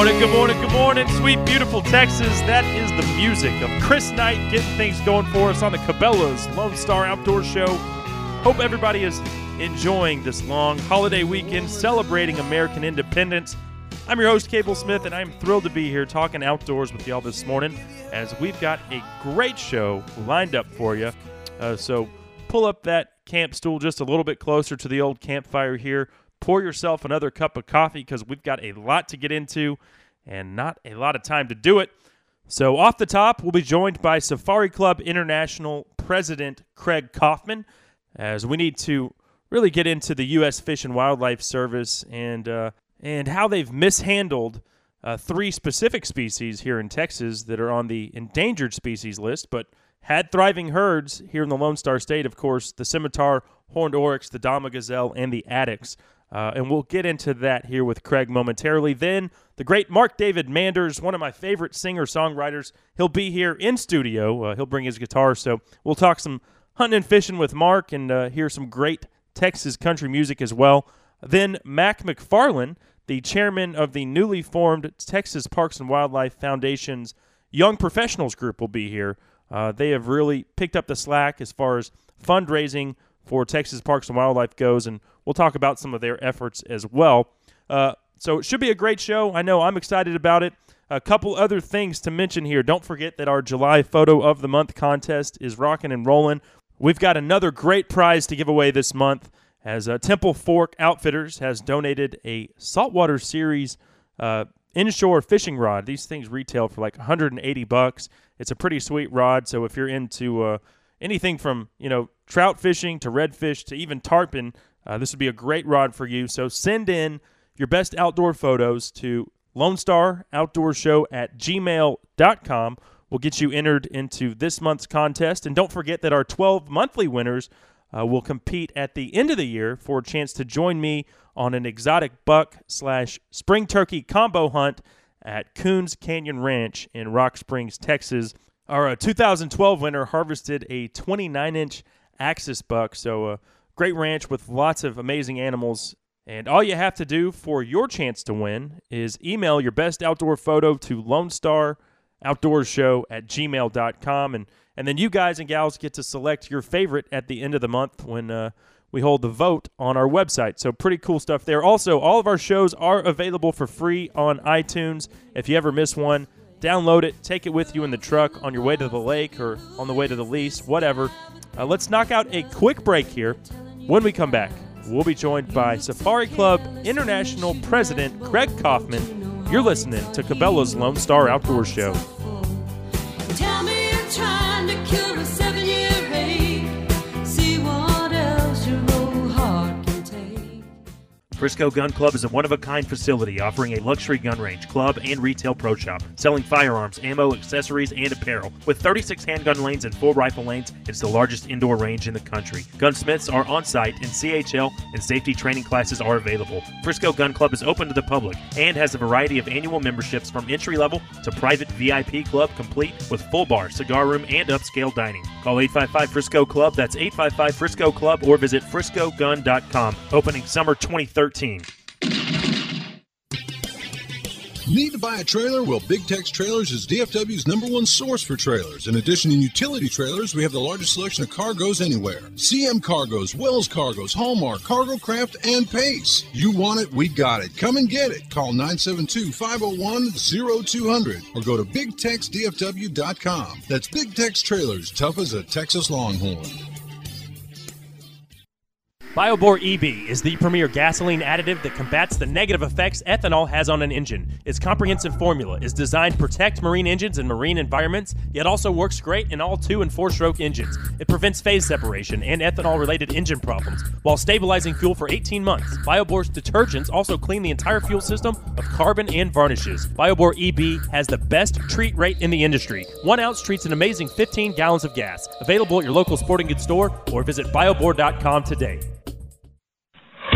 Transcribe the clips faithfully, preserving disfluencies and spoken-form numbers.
morning, good morning, good morning, sweet, beautiful Texas. That is the music of Chris Knight getting things going for us on the Cabela's Lone Star Outdoor Show. Hope everybody is enjoying this long holiday weekend celebrating American independence. I'm your host, Cable Smith, and I'm thrilled to be here talking outdoors with y'all this morning as we've got a great show lined up for you. Uh, so pull up that camp stool just a little bit closer to the old campfire here. Pour yourself another cup of coffee because we've got a lot to get into and not a lot of time to do it. So off the top, we'll be joined by Safari Club International President Craig Kaufman as we need to really get into the U S Fish and Wildlife Service and uh, and how they've mishandled uh, three specific species here in Texas that are on the endangered species list, but had thriving herds here in the Lone Star State, of course, the scimitar, horned oryx, the Dama gazelle, and the addax. Uh, and we'll get into that here with Craig momentarily. Then the great Mark David Manders, one of my favorite singer-songwriters. He'll be here in studio. Uh, he'll bring his guitar, so we'll talk some hunting and fishing with Mark and uh, hear some great Texas country music as well. Then Mac McFarland, the chairman of the newly formed Texas Parks and Wildlife Foundation's Young Professionals Group, will be here. Uh, they have really picked up the slack as far as fundraising for Texas Parks and Wildlife goes, and we'll talk about some of their efforts as well. Uh, so it should be a great show. I know I'm excited about it. A couple other things to mention here. Don't forget that our July Photo of the Month contest is rocking and rolling. We've got another great prize to give away this month as uh, Temple Fork Outfitters has donated a Saltwater Series uh, inshore fishing rod. These things retail for like one hundred eighty bucks. It's a pretty sweet rod, so if you're into uh, anything from, you know, trout fishing to redfish to even tarpon, uh, this would be a great rod for you. So send in your best outdoor photos to Lone Star Outdoor Show at gmail dot com. We'll get you entered into this month's contest. And don't forget that our twelve monthly winners uh, will compete at the end of the year for a chance to join me on an exotic buck slash spring turkey combo hunt at Coons Canyon Ranch in Rock Springs, Texas. Our uh, two thousand twelve winner harvested a twenty-nine inch axis buck, so a great ranch with lots of amazing animals. And all you have to do for your chance to win is email your best outdoor photo to Lone Star Outdoor Show at gmail dot com, and, and then you guys and gals get to select your favorite at the end of the month when uh, we hold the vote on our website. So pretty cool stuff there. Also, all of our shows are available for free on iTunes. If you ever miss one, download it, take it with you in the truck on your way to the lake or on the way to the lease, whatever. Uh, let's knock out a quick break here. When we come back, we'll be joined by Safari Club International President Craig Kaufman. You're listening to Cabela's Lone Star Outdoor Show. Tell me you're trying to cure a seven-year ache. See what else your old heart can take. Frisco Gun Club is a one-of-a-kind facility offering a luxury gun range, club, and retail pro shop, selling firearms, ammo, accessories, and apparel. With thirty-six handgun lanes and four rifle lanes, it's the largest indoor range in the country. Gunsmiths are on-site, and C H L and safety training classes are available. Frisco Gun Club is open to the public and has a variety of annual memberships from entry-level to private V I P club, complete with full bar, cigar room, and upscale dining. Call eight five five Frisco Club, that's eight five five Frisco Club, or visit frisco gun dot com. Opening summer twenty thirteen. Need to buy a trailer? Well, Big Tex Trailers is D F W's number one source for trailers. In addition to utility trailers, we have the largest selection of cargoes anywhere. C M Cargoes, Wells Cargoes, Hallmark, Cargo Craft, and Pace. You want it, we got it. Come and get it. Call nine seven two, five oh one, oh two hundred or go to big tex d f w dot com. That's Big Tex Trailers, tough as a Texas Longhorn. BioBor E B is the premier gasoline additive that combats the negative effects ethanol has on an engine. Its comprehensive formula is designed to protect marine engines and marine environments, yet also works great in all two- and four-stroke engines. It prevents phase separation and ethanol-related engine problems, while stabilizing fuel for eighteen months. BioBor's detergents also clean the entire fuel system of carbon and varnishes. BioBor E B has the best treat rate in the industry. One ounce treats an amazing fifteen gallons of gas. Available at your local sporting goods store or visit biobor dot com today.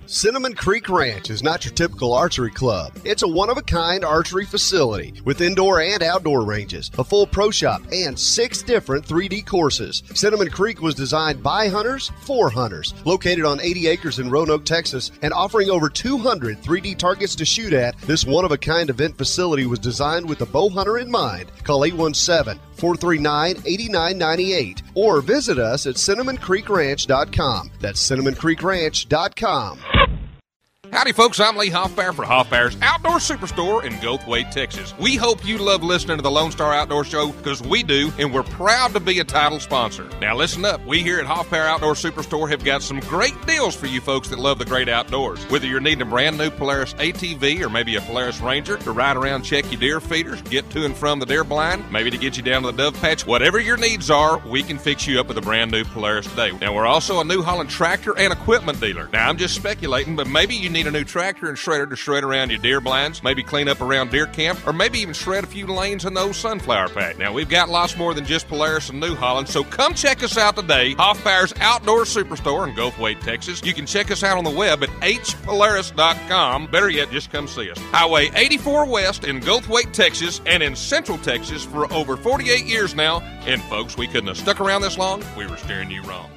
Cinnamon Creek Ranch is not your typical archery club. It's a one-of-a-kind archery facility with indoor and outdoor ranges, a full pro shop, and six different three D courses. Cinnamon Creek was designed by hunters for hunters. Located on eighty acres in Roanoke, Texas, and offering over two hundred three D targets to shoot at, this one-of-a-kind event facility was designed with the bow hunter in mind. Call eight one seven, four three nine, eight nine nine eight or visit us at cinnamon creek ranch dot com. That's cinnamon creek ranch dot com. Howdy, folks. I'm Lee Hoffbauer for Hoffbauer's Outdoor Superstore in Goldthwaite, Texas. We hope you love listening to the Lone Star Outdoor Show, because we do, and we're proud to be a title sponsor. Now, listen up. We here at Hoffbauer Outdoor Superstore have got some great deals for you folks that love the great outdoors. Whether you're needing a brand new Polaris A T V or maybe a Polaris Ranger to ride around, check your deer feeders, get to and from the deer blind, maybe to get you down to the dove patch, whatever your needs are, we can fix you up with a brand new Polaris today. Now, we're also a New Holland tractor and equipment dealer. Now, I'm just speculating, but maybe you need a new tractor and shredder to shred around your deer blinds, maybe clean up around deer camp, or maybe even shred a few lanes in the old sunflower patch. Now, we've got lots more than just Polaris and New Holland, so come check us out today. Hoffbauer's Outdoor Superstore in Goldthwaite, Texas. You can check us out on the web at h polaris dot com. Better yet, just come see us. Highway eighty-four West in Goldthwaite, Texas, and in Central Texas for over forty-eight years now. And folks, we couldn't have stuck around this long. We were steering you wrong.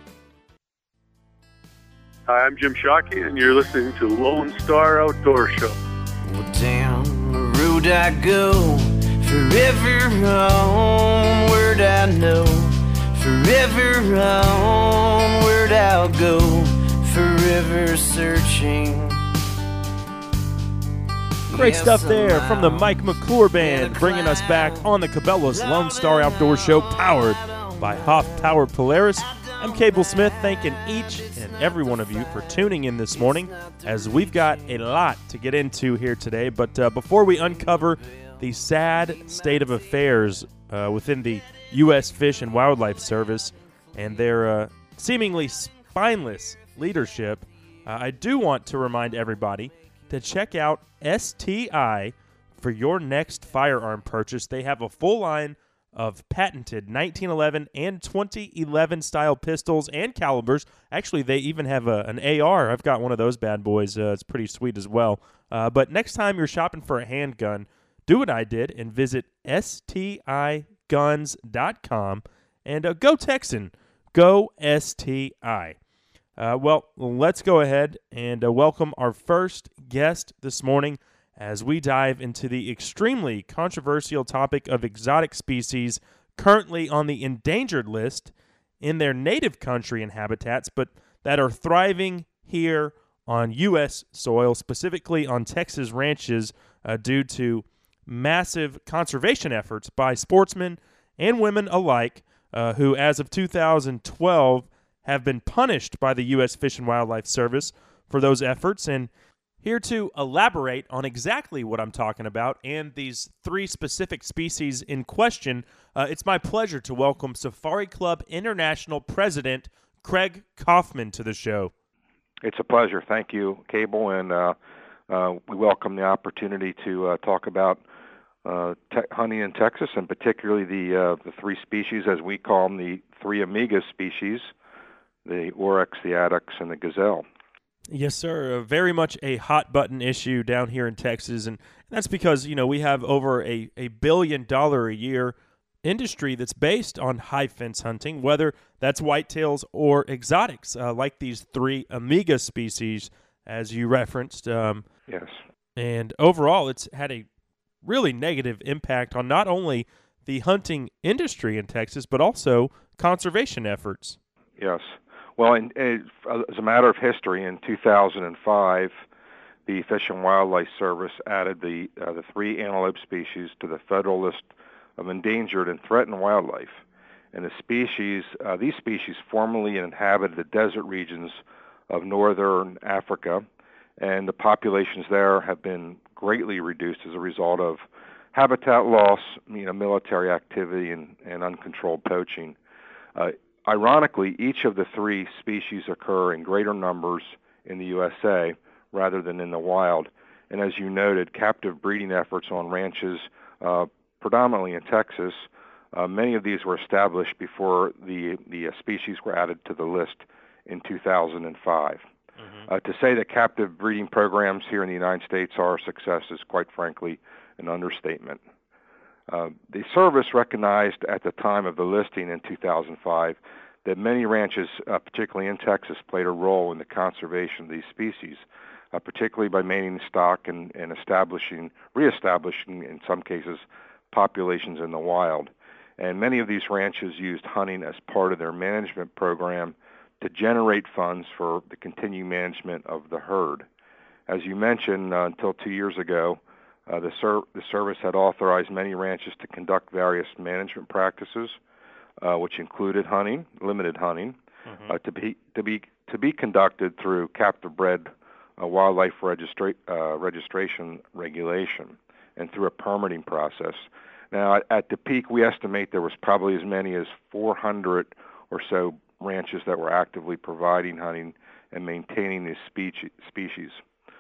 Hi, I'm Jim Shockey, and you're listening to Lone Star Outdoor Show. Well, down the road I go, forever onward I know, forever onward I'll go, forever searching. Great stuff there from the Mike McClure Band, bringing us back on the Cabela's Lone Star Outdoor Show, powered by Hoff-Powered Polaris. I'm Cable Smith, thanking each and every one of you for tuning in this morning, as we've got a lot to get into here today. But uh, before we uncover the sad state of affairs uh, within the U S Fish and Wildlife Service and their uh, seemingly spineless leadership, uh, I do want to remind everybody to check out S T I for your next firearm purchase. They have a full line of patented nineteen eleven and twenty eleven style pistols and calibers. Actually, they even have a, an A R. I've got one of those bad boys. Uh, it's pretty sweet as well. Uh, but next time you're shopping for a handgun, do what I did and visit S T I guns dot com and uh, go Texan. Go S T I. Uh, well, let's go ahead and uh, welcome our first guest this morning, as we dive into the extremely controversial topic of exotic species currently on the endangered list in their native country and habitats, but that are thriving here on U S soil, specifically on Texas ranches, uh, due to massive conservation efforts by sportsmen and women alike, uh, who, as of two thousand twelve, have been punished by the U S Fish and Wildlife Service for those efforts. And here to elaborate on exactly what I'm talking about and these three specific species in question, uh, it's my pleasure to welcome Safari Club International President Craig Kaufman to the show. It's a pleasure. Thank you, Cable, and uh, uh, we welcome the opportunity to uh, talk about uh, te- hunting in Texas, and particularly the uh, the three species, as we call them, the three Amiga species, the Oryx, the Addax, and the Gazelle. Yes, sir. Uh, very much a hot-button issue down here in Texas, and that's because, you know, we have over a, a billion dollar a year industry that's based on high fence hunting, whether that's whitetails or exotics, uh, like these three Amiga species, as you referenced. Um, yes. And overall, it's had a really negative impact on not only the hunting industry in Texas, but also conservation efforts. Yes. Well, in, in, as a matter of history, in two thousand five, the Fish and Wildlife Service added the uh, the three antelope species to the federal list of endangered and threatened wildlife. And the species, uh, these species formerly inhabited the desert regions of northern Africa, and the populations there have been greatly reduced as a result of habitat loss, you know, military activity, and, and uncontrolled poaching. Uh, Ironically, each of the three species occur in greater numbers in the U S A rather than in the wild. And as you noted, captive breeding efforts on ranches, uh, predominantly in Texas, uh, many of these were established before the, the uh, species were added to the list in two thousand five. Mm-hmm. Uh, to say that captive breeding programs here in the United States are a success is, quite frankly, an understatement. Uh, the service recognized at the time of the listing in two thousand five that many ranches, uh, particularly in Texas, played a role in the conservation of these species, uh, particularly by maintaining stock and, and establishing, reestablishing, in some cases, populations in the wild. And many of these ranches used hunting as part of their management program to generate funds for the continued management of the herd. As you mentioned, uh, until two years ago, uh, the, ser- the service had authorized many ranches to conduct various management practices, uh, which included hunting, limited hunting, mm-hmm. uh, to be to be to be conducted through captive bred uh, wildlife registra- uh, registration regulation and through a permitting process. Now, at, at the peak, we estimate there was probably as many as four hundred or so ranches that were actively providing hunting and maintaining these specie- species.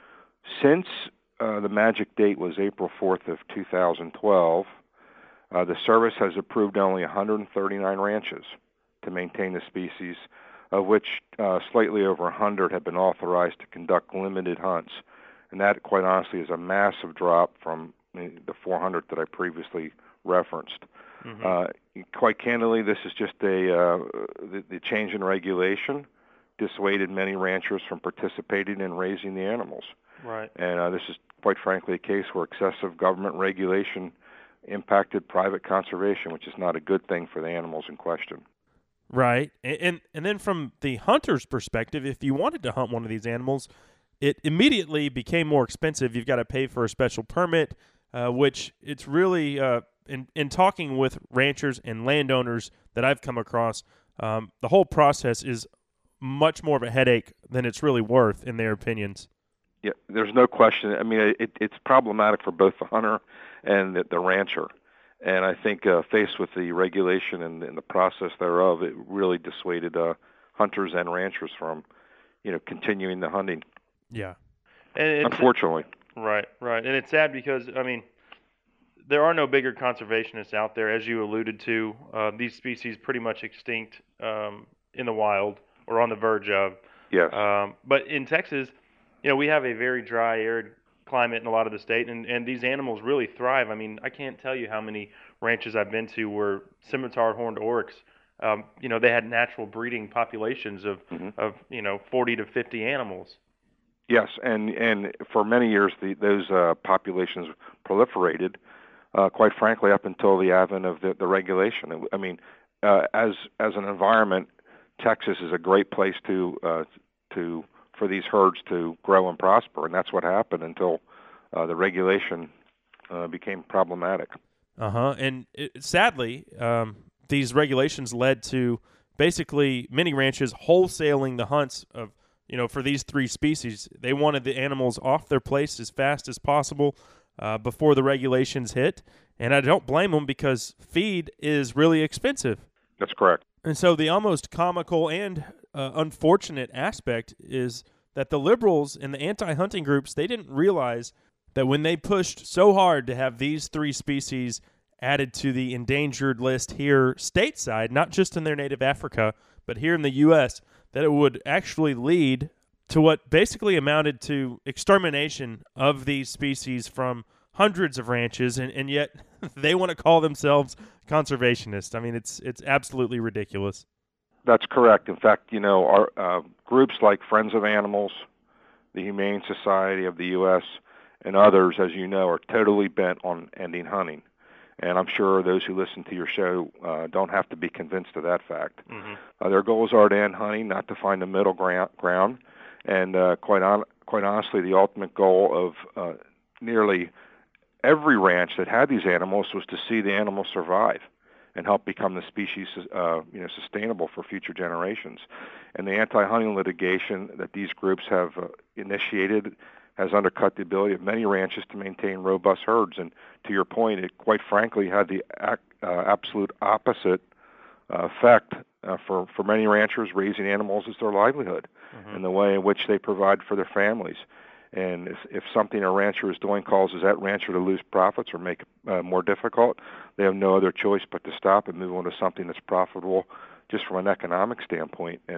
Since uh, the magic date was April fourth of two thousand twelve, uh, the service has approved only one hundred thirty-nine ranches to maintain the species, of which uh, slightly over one hundred have been authorized to conduct limited hunts. And that, quite honestly, is a massive drop from the four hundred that I previously referenced. Mm-hmm. Uh, quite candidly, this is just a uh, the, the change in regulation dissuaded many ranchers from participating in raising the animals. Right. And uh, this is, quite frankly, a case where excessive government regulation impacted private conservation, which is not a good thing for the animals in question. Right. And, and and then from the hunter's perspective, if you wanted to hunt one of these animals, it immediately became more expensive. You've got to pay for a special permit, uh, which it's really, uh, in, in talking with ranchers and landowners that I've come across, um, the whole process is much more of a headache than it's really worth, in their opinions. Yeah, there's no question. I mean, it, it's problematic for both the hunter and the, the rancher. And I think uh, faced with the regulation and, and the process thereof, it really dissuaded uh, hunters and ranchers from, you know, continuing the hunting. Yeah. And Unfortunately. Right, right. And it's sad because, I mean, there are no bigger conservationists out there. As you alluded to, uh, these species pretty much extinct um, in the wild or on the verge of. Yes. Um, but in Texas, you know, we have a very dry, arid climate in a lot of the state, and, and these animals really thrive. I mean, I can't tell you how many ranches I've been to where scimitar horned oryx, um, you know, they had natural breeding populations of, mm-hmm. of you know, forty to fifty animals. Yes, and, and for many years the, those uh, populations proliferated, uh, quite frankly, up until the advent of the, the regulation. I mean, uh, as as an environment, Texas is a great place to uh, to for these herds to grow and prosper, and that's what happened until uh, the regulation uh, became problematic. Uh-huh, and it, sadly, um, these regulations led to basically many ranches wholesaling the hunts of, you know, for these three species. They wanted the animals off their place as fast as possible uh, before the regulations hit, and I don't blame them because feed is really expensive. That's correct. And so the almost comical and uh, unfortunate aspect is that the liberals and the anti-hunting groups, they didn't realize that when they pushed so hard to have these three species added to the endangered list here stateside, not just in their native Africa, but here in the U S, that it would actually lead to what basically amounted to extermination of these species from hundreds of ranches, and, and yet they want to call themselves conservationists. I mean, it's it's absolutely ridiculous. That's correct. In fact, you know, our uh, groups like Friends of Animals, the Humane Society of the U S, and others, as you know, are totally bent on ending hunting. And I'm sure those who listen to your show uh, don't have to be convinced of that fact. Mm-hmm. Uh, their goals are to end hunting, not to find a middle ground. ground. And uh, quite on, quite honestly, the ultimate goal of uh, nearly every ranch that had these animals was to see the animals survive and help become the species, uh, you know, sustainable for future generations. And the anti-hunting litigation that these groups have uh, initiated has undercut the ability of many ranches to maintain robust herds. And to your point, it quite frankly had the ac- uh, absolute opposite uh, effect uh, for, for many ranchers. Raising animals is their livelihood mm-hmm. and the way in which they provide for their families. And if, if something a rancher is doing causes that rancher to lose profits or make it uh, more difficult, they have no other choice but to stop and move on to something that's profitable just from an economic standpoint. And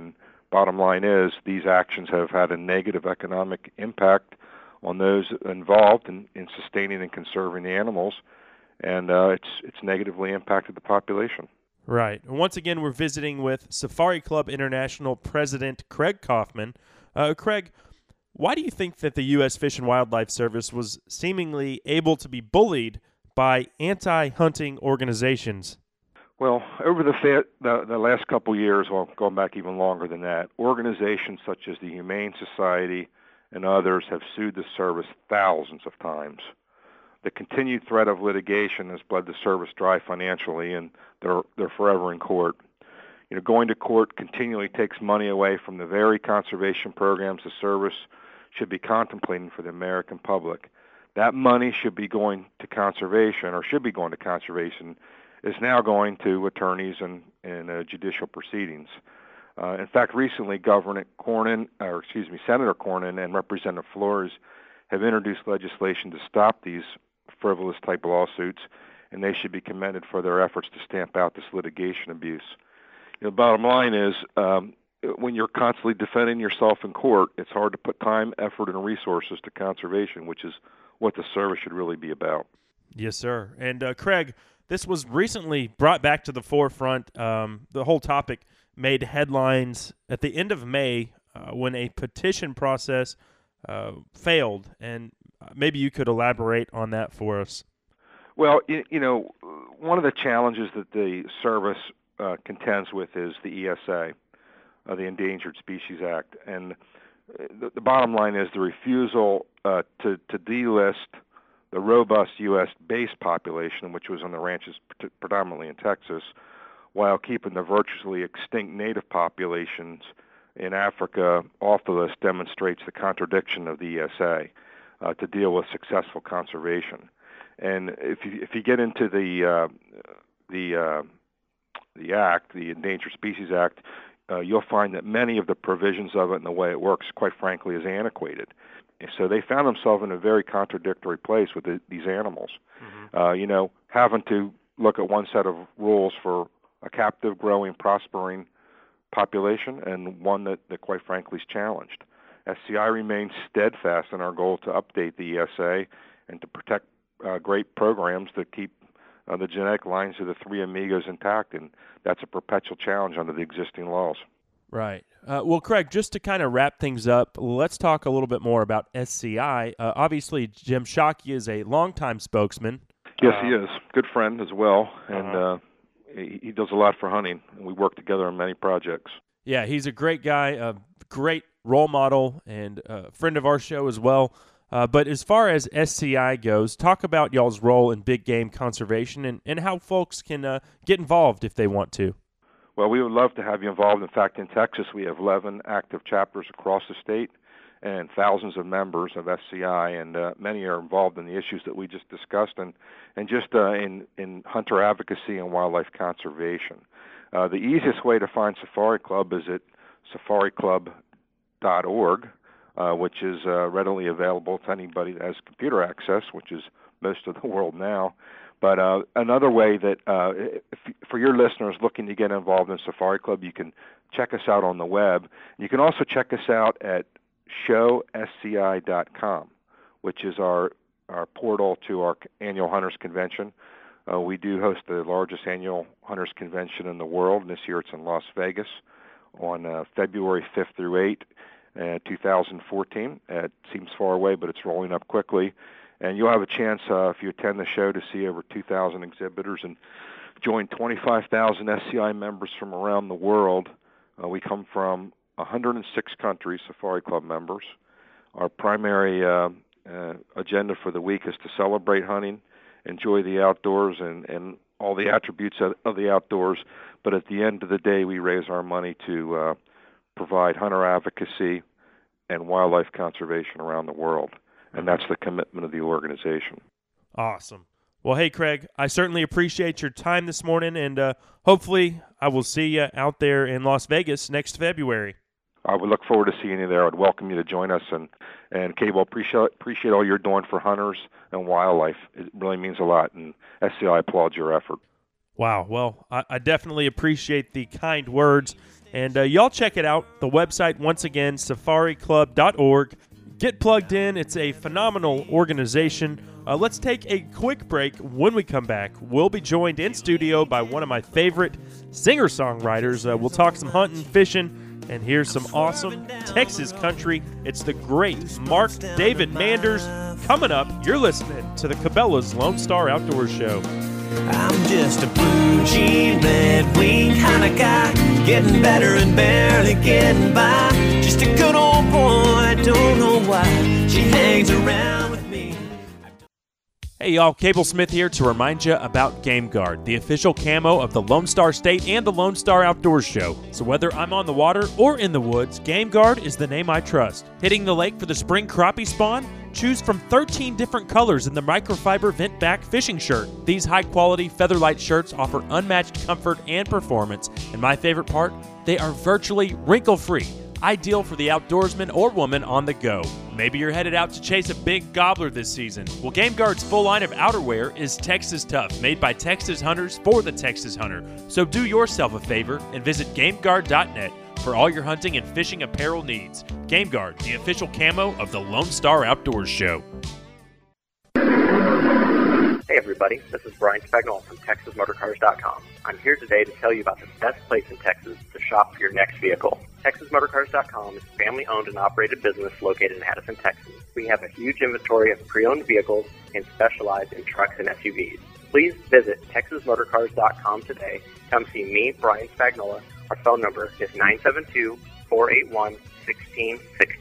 bottom line is these actions have had a negative economic impact on those involved in, in sustaining and conserving the animals, and uh, it's it's negatively impacted the population. Right. And once again, we're visiting with Safari Club International President Craig Kaufman. Uh, Craig, why do you think that the U S Fish and Wildlife Service was seemingly able to be bullied by anti-hunting organizations? Well, over the, fa- the the last couple years, well, going back even longer than that, organizations such as the Humane Society and others have sued the service thousands of times. The continued threat of litigation has bled the service dry financially, and they're they're forever in court. You know, going to court continually takes money away from the very conservation programs the service should be contemplating for the American public. That money should be going to conservation, or should be going to conservation, is now going to attorneys and, and uh, judicial proceedings. Uh, in fact, recently, Governor Cornyn, or excuse me, Senator Cornyn and Representative Flores have introduced legislation to stop these frivolous type lawsuits, and they should be commended for their efforts to stamp out this litigation abuse. You know, the bottom line is, um, when you're constantly defending yourself in court, it's hard to put time, effort, and resources to conservation, which is what the service should really be about. Yes, sir. And uh, Craig, this was recently brought back to the forefront. Um, the whole topic made headlines at the end of May uh, when a petition process uh, failed. And maybe you could elaborate on that for us. Well, you, you know, one of the challenges that the service uh, contends with is the E S A, uh, the Endangered Species Act. And the, the bottom line is the refusal uh, to, to delist the robust U S-based population, which was on the ranches predominantly in Texas, while keeping the virtually extinct native populations in Africa off the list, demonstrates the contradiction of the E S A uh, to deal with successful conservation. And if you if you get into the uh, the uh, the Act, the Endangered Species Act, uh, you'll find that many of the provisions of it and the way it works, quite frankly, is antiquated. So they found themselves in a very contradictory place with the, these animals. Mm-hmm. Uh, you know, having to look at one set of rules for a captive, growing, prospering population, and one that, that quite frankly is challenged. S C I remains steadfast in our goal to update the E S A and to protect uh, great programs that keep uh, the genetic lines of the three amigos intact, and that's a perpetual challenge under the existing laws. Right. Uh, well, Craig, just to kind of wrap things up, let's talk a little bit more about S C I. Uh, obviously, Jim Shockey is a longtime spokesman. Yes, uh, he is. Good friend as well, and uh-huh. uh, he, he does a lot for hunting, and we work together on many projects. Yeah, he's a great guy, a great role model, and a friend of our show as well. Uh, but as far as S C I goes, talk about y'all's role in big game conservation and, and how folks can uh, get involved if they want to. Well, we would love to have you involved. In fact, in Texas, we have eleven active chapters across the state and thousands of members of S C I, and uh, many are involved in the issues that we just discussed and, and just uh, in, in hunter advocacy and wildlife conservation. Uh, the easiest way to find Safari Club is at safari club dot org, uh, which is uh, readily available to anybody that has computer access, which is most of the world now. But uh, another way that, uh, if, for your listeners looking to get involved in Safari Club, you can check us out on the web. You can also check us out at show s c i dot com, which is our, our portal to our annual Hunters Convention. Uh, we do host the largest annual Hunters Convention in the world, and this year it's in Las Vegas on uh, February fifth through eighth, uh, two thousand fourteen. Uh, it seems far away, but it's rolling up quickly. And you'll have a chance, uh, if you attend the show, to see over two thousand exhibitors and join twenty-five thousand S C I members from around the world. Uh, we come from one hundred six countries, Safari Club members. Our primary uh, uh, agenda for the week is to celebrate hunting, enjoy the outdoors, and, and all the attributes of, of the outdoors. But at the end of the day, we raise our money to uh, provide hunter advocacy and wildlife conservation around the world. And that's the commitment of the organization. Awesome. Well, hey, Craig, I certainly appreciate your time this morning, and uh, hopefully I will see you out there in Las Vegas next February. I would look forward to seeing you there. I'd welcome you to join us. And, and Cable, appreciate, appreciate all you're doing for hunters and wildlife. It really means a lot, and S C I applauds your effort. Wow. Well, I, I definitely appreciate the kind words. And uh, y'all check it out. The website, once again, safari club dot org. Get plugged in. It's a phenomenal organization. Uh, let's take a quick break. When we come back, we'll be joined in studio by one of my favorite singer-songwriters. Uh, we'll talk some hunting, fishing, and hear some awesome Texas country. It's the great Mark David Manders. Coming up, you're listening to the Cabela's Lone Star Outdoors Show. I'm just a blue jean, red wing kind of guy, getting better and barely getting by. Just a good old boy, I don't know why she hangs around with me. Hey y'all, Cable Smith here to remind you about Game Guard, the official camo of the Lone Star State and the Lone Star Outdoors Show. So whether I'm on the water or in the woods, Game Guard is the name I trust. Hitting the lake for the spring crappie spawn? Choose from thirteen different colors in the microfiber vent back fishing shirt. These high-quality Featherlight shirts offer unmatched comfort and performance, and my favorite part, they are virtually wrinkle-free, ideal for the outdoorsman or woman on the go. Maybe you're headed out to chase a big gobbler this season. Well, Game Guard's full line of outerwear is Texas Tough, made by Texas hunters for the Texas hunter. So do yourself a favor and visit game guard dot net for all your hunting and fishing apparel needs. Game Guard, the official camo of the Lone Star Outdoors Show. Hey everybody, this is Brian Spagnola from Texas Motor Cars dot com. I'm here today to tell you about the best place in Texas to shop for your next vehicle. Texas Motor Cars dot com is a family-owned and operated business located in Addison, Texas. We have a huge inventory of pre-owned vehicles and specialize in trucks and S U Vs. Please visit Texas Motor Cars dot com today. Come see me, Brian Spagnola. Our phone number is nine seven two, four eight one, one six six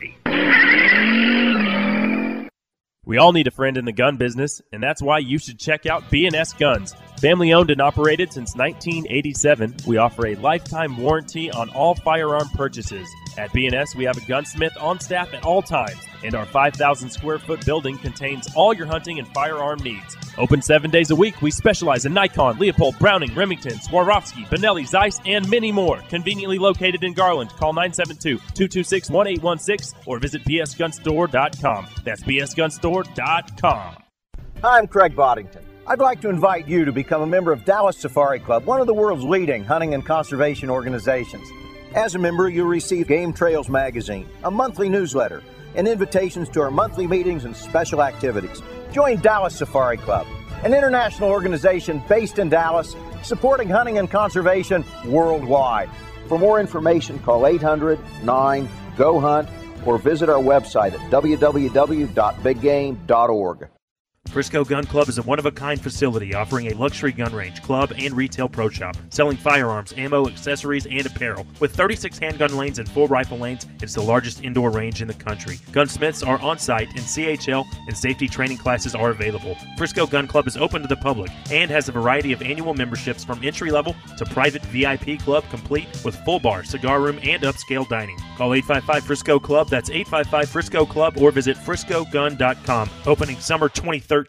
zero. We all need a friend in the gun business, and that's why you should check out B and S Guns. Family owned and operated since nineteen eighty-seven, we offer a lifetime warranty on all firearm purchases. At B and S, we have a gunsmith on staff at all times, and our five thousand square foot building contains all your hunting and firearm needs. Open seven days a week, we specialize in Nikon, Leopold, Browning, Remington, Swarovski, Benelli, Zeiss, and many more. Conveniently located in Garland. Call nine seven two, two two six, one eight one six or visit b s gun store dot com. That's b s gun store dot com. Hi, I'm Craig Boddington. I'd like to invite you to become a member of Dallas Safari Club, one of the world's leading hunting and conservation organizations. As a member, you'll receive Game Trails magazine, a monthly newsletter, and invitations to our monthly meetings and special activities. Join Dallas Safari Club, an international organization based in Dallas, supporting hunting and conservation worldwide. For more information, call eight hundred, nine, G O, HUNT or visit our website at w w w dot big game dot org. Frisco Gun Club is a one-of-a-kind facility offering a luxury gun range, club, and retail pro shop, selling firearms, ammo, accessories, and apparel. With thirty-six handgun lanes and four rifle lanes, it's the largest indoor range in the country. Gunsmiths are on-site, and C H L and safety training classes are available. Frisco Gun Club is open to the public and has a variety of annual memberships from entry-level to private V I P club, complete with full bar, cigar room, and upscale dining. Call eight five five Frisco Club, that's eight five five Frisco Club, or visit frisco gun dot com. Opening summer twenty thirteen.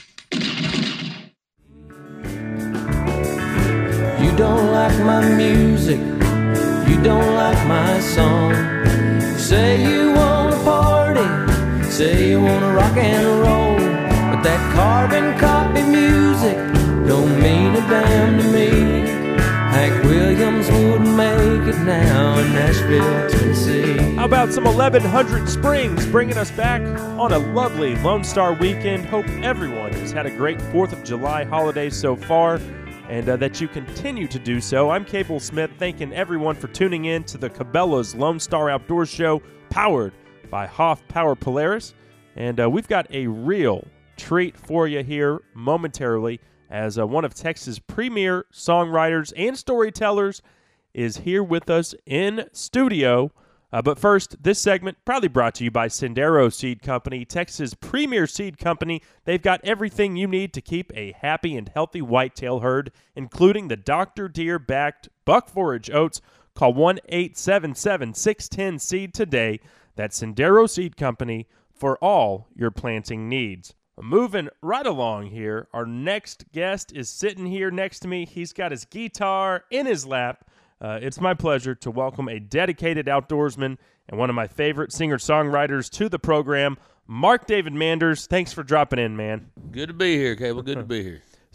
You don't like my music, you don't like my song. Say you wanna party, say you wanna rock and roll, but that carbon copy music don't mean a damn to me. Hank Williams wouldn't make it now in Nashville, Tennessee. How about some eleven hundred Springs bringing us back on a lovely Lone Star weekend? Hope everyone has had a great fourth of July holiday so far, and uh, that you continue to do so. I'm Cable Smith, thanking everyone for tuning in to the Cabela's Lone Star Outdoors Show, powered by Hoff Power Polaris. And uh, we've got a real treat for you here momentarily, as uh, one of Texas' premier songwriters and storytellers is here with us in studio. Uh, but first, this segment proudly brought to you by Sendero Seed Company, Texas' premier seed company. They've got everything you need to keep a happy and healthy whitetail herd, including the Doctor Deere-backed Buck Forage oats. Call one eight seven seven, six one zero, seed today. That's Sendero Seed Company for all your planting needs. Moving right along here, our next guest is sitting here next to me. He's got his guitar in his lap. Uh, it's my pleasure to welcome a dedicated outdoorsman and one of my favorite singer-songwriters to the program, Mark David Manders. Thanks for dropping in, man. Good to be here, Cable. Good to be here.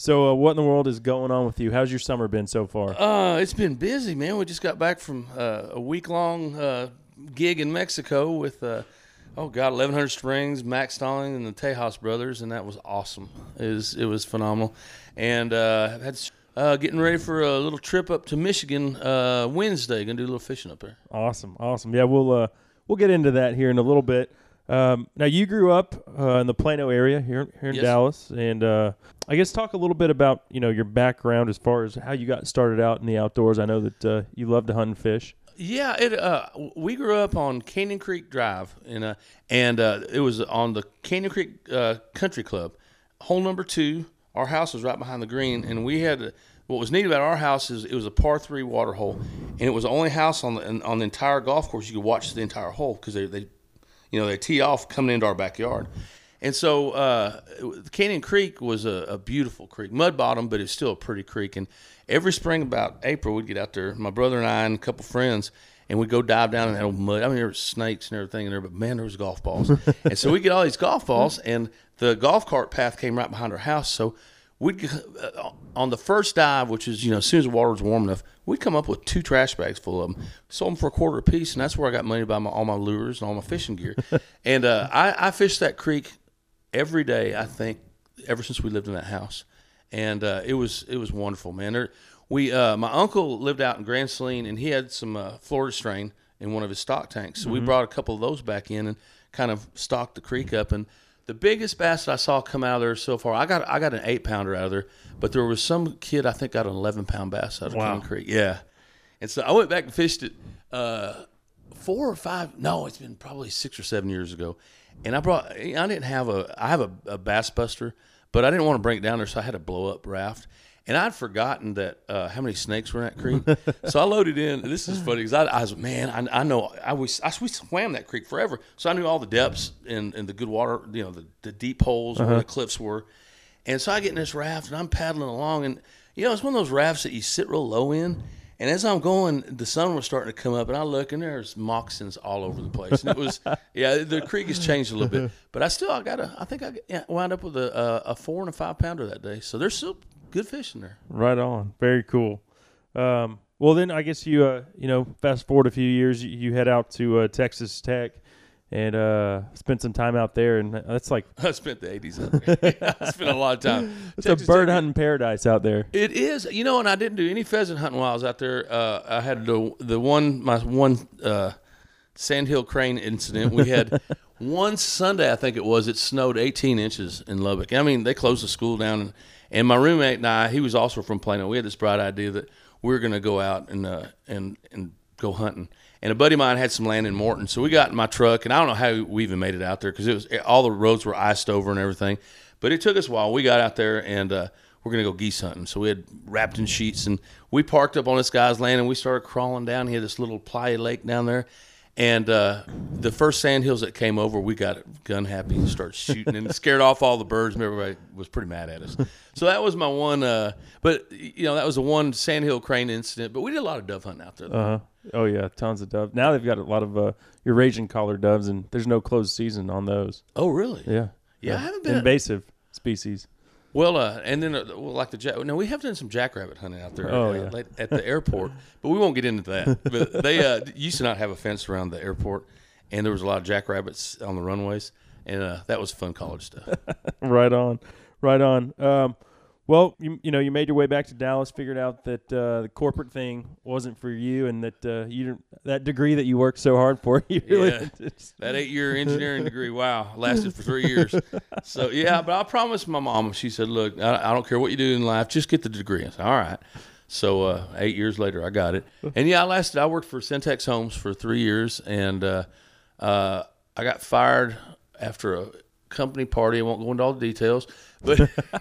So uh, what in the world is going on with you? How's your summer been so far? Uh, it's been busy, man. We just got back from uh, a week-long uh, gig in Mexico with, uh, oh, God, eleven hundred Strings, Max Stalling, and the Tejas Brothers, and that was awesome. It was, it was phenomenal. And uh, had uh, getting ready for a little trip up to Michigan uh, Wednesday. Going to do a little fishing up there. Awesome, awesome. Yeah, we'll uh, we'll get into that here in a little bit. Um, now, you grew up uh, in the Plano area here, here in Yes. Dallas, and uh, I guess talk a little bit about, you know, your background as far as how you got started out in the outdoors. I know that uh, you love to hunt and fish. Yeah, it. Uh, we grew up on Canyon Creek Drive, in a, and uh, it was on the Canyon Creek uh, Country Club. Hole number two, our house was right behind the green, and we had what was neat about our house is it was a par three water hole, and it was the only house on the on the entire golf course you could watch the entire hole because they, they, you know, they tee off coming into our backyard. And so uh, Canyon Creek was a, a beautiful creek, mud bottom, but it's still a pretty creek. And every spring about April, we'd get out there, my brother and I and a couple friends, and we'd go dive down in that old mud. I mean, there were snakes and everything in there, but, man, there was golf balls. And so we'd get all these golf balls, and the golf cart path came right behind our house. So we'd uh, on the first dive, which is, you know, as soon as the water was warm enough, we'd come up with two trash bags full of them, sold them for a quarter a piece, and that's where I got money to buy my, all my lures and all my fishing gear. And uh, I, I fished that creek every day, I think, ever since we lived in that house, and uh, it was it was wonderful, man. There, we uh, my uncle lived out in Grand Saline, and he had some uh, Florida strain in one of his stock tanks, so we Mhm. brought a couple of those back in and kind of stocked the creek up. And the biggest bass that I saw come out of there so far, I got I got an eight pounder out of there, but there was some kid I think got an eleven pound bass out of Wow. Canyon Creek. Yeah, and so I went back and fished it uh, four or five. No, it's been probably six or seven years ago. And I brought, I didn't have a, I have a, a bass buster, but I didn't want to bring it down there, so I had a blow up raft. And I'd forgotten that uh, how many snakes were in that creek. So I loaded in. This is funny because I, I was, man, I, I know, I was, I we swam that creek forever. So I knew all the depths and, and the good water, you know, the, the deep holes Uh-huh. where the cliffs were. And so I get in this raft and I'm paddling along. And, you know, it's one of those rafts that you sit real low in. And as I'm going, the sun was starting to come up, and I look, and there's moccasins all over the place. And it was, yeah, the creek has changed a little bit, but I still, I got a, I think I yeah, wound up with a, a a four and a five pounder that day. So there's still good fish in there. Right on. Very cool. Um, well, then I guess you, uh, you know, fast forward a few years, you, you head out to uh, Texas Tech and uh, spent some time out there, and that's like I spent the eighties out there. Yeah, I spent a lot of time. It's Texas a bird Tech- hunting paradise out there. It is, you know, and I didn't do any pheasant hunting while I was out there. Uh, I had the the one my one uh, sandhill crane incident. We had one Sunday, I think it was. It snowed eighteen inches in Lubbock. I mean, they closed the school down, and, and my roommate and I, he was also from Plano. We had this bright idea that we were going to go out and uh, and and go hunting. And a buddy of mine had some land in Morton, so we got in my truck, and I don't know how we even made it out there because it was all the roads were iced over and everything. But it took us a while. We got out there, and uh, we're going to go geese hunting. So we had wrapped in sheets, and we parked up on this guy's land, and we started crawling down. He had this little playa lake down there. And uh, the first sandhills that came over, we got gun happy and started shooting and scared off all the birds, and everybody was pretty mad at us. So that was my one, uh, but, you know, that was the one sandhill crane incident. But we did a lot of dove hunting out there, though. Uh-huh. Oh, yeah, tons of doves. Now they've got a lot of uh, Eurasian collared doves, and there's no closed season on those. Oh, really? Yeah. Yeah, I haven't been- Invasive species. Well, uh, and then uh, well, like the jack. No, we have done some jackrabbit hunting out there Oh, uh, yeah. late- at the airport, but we won't get into that. But they uh, used to not have a fence around the airport, and there was a lot of jackrabbits on the runways, and uh, that was fun college stuff. Right on. Right on. Um, well, you you know, you made your way back to Dallas, figured out that uh, the corporate thing wasn't for you, and that uh, you didn't, that degree that you worked so hard for, you really Yeah, that eight-year engineering degree, wow, lasted for three years. So, yeah, but I promised my mom, she said, look, I, I don't care what you do in life, just get the degree. I said, all right. So uh, eight years later, I got it. And, yeah, I lasted. I worked for Centex Homes for three years, and uh, uh, I got fired after a company party. I won't go into all the details. But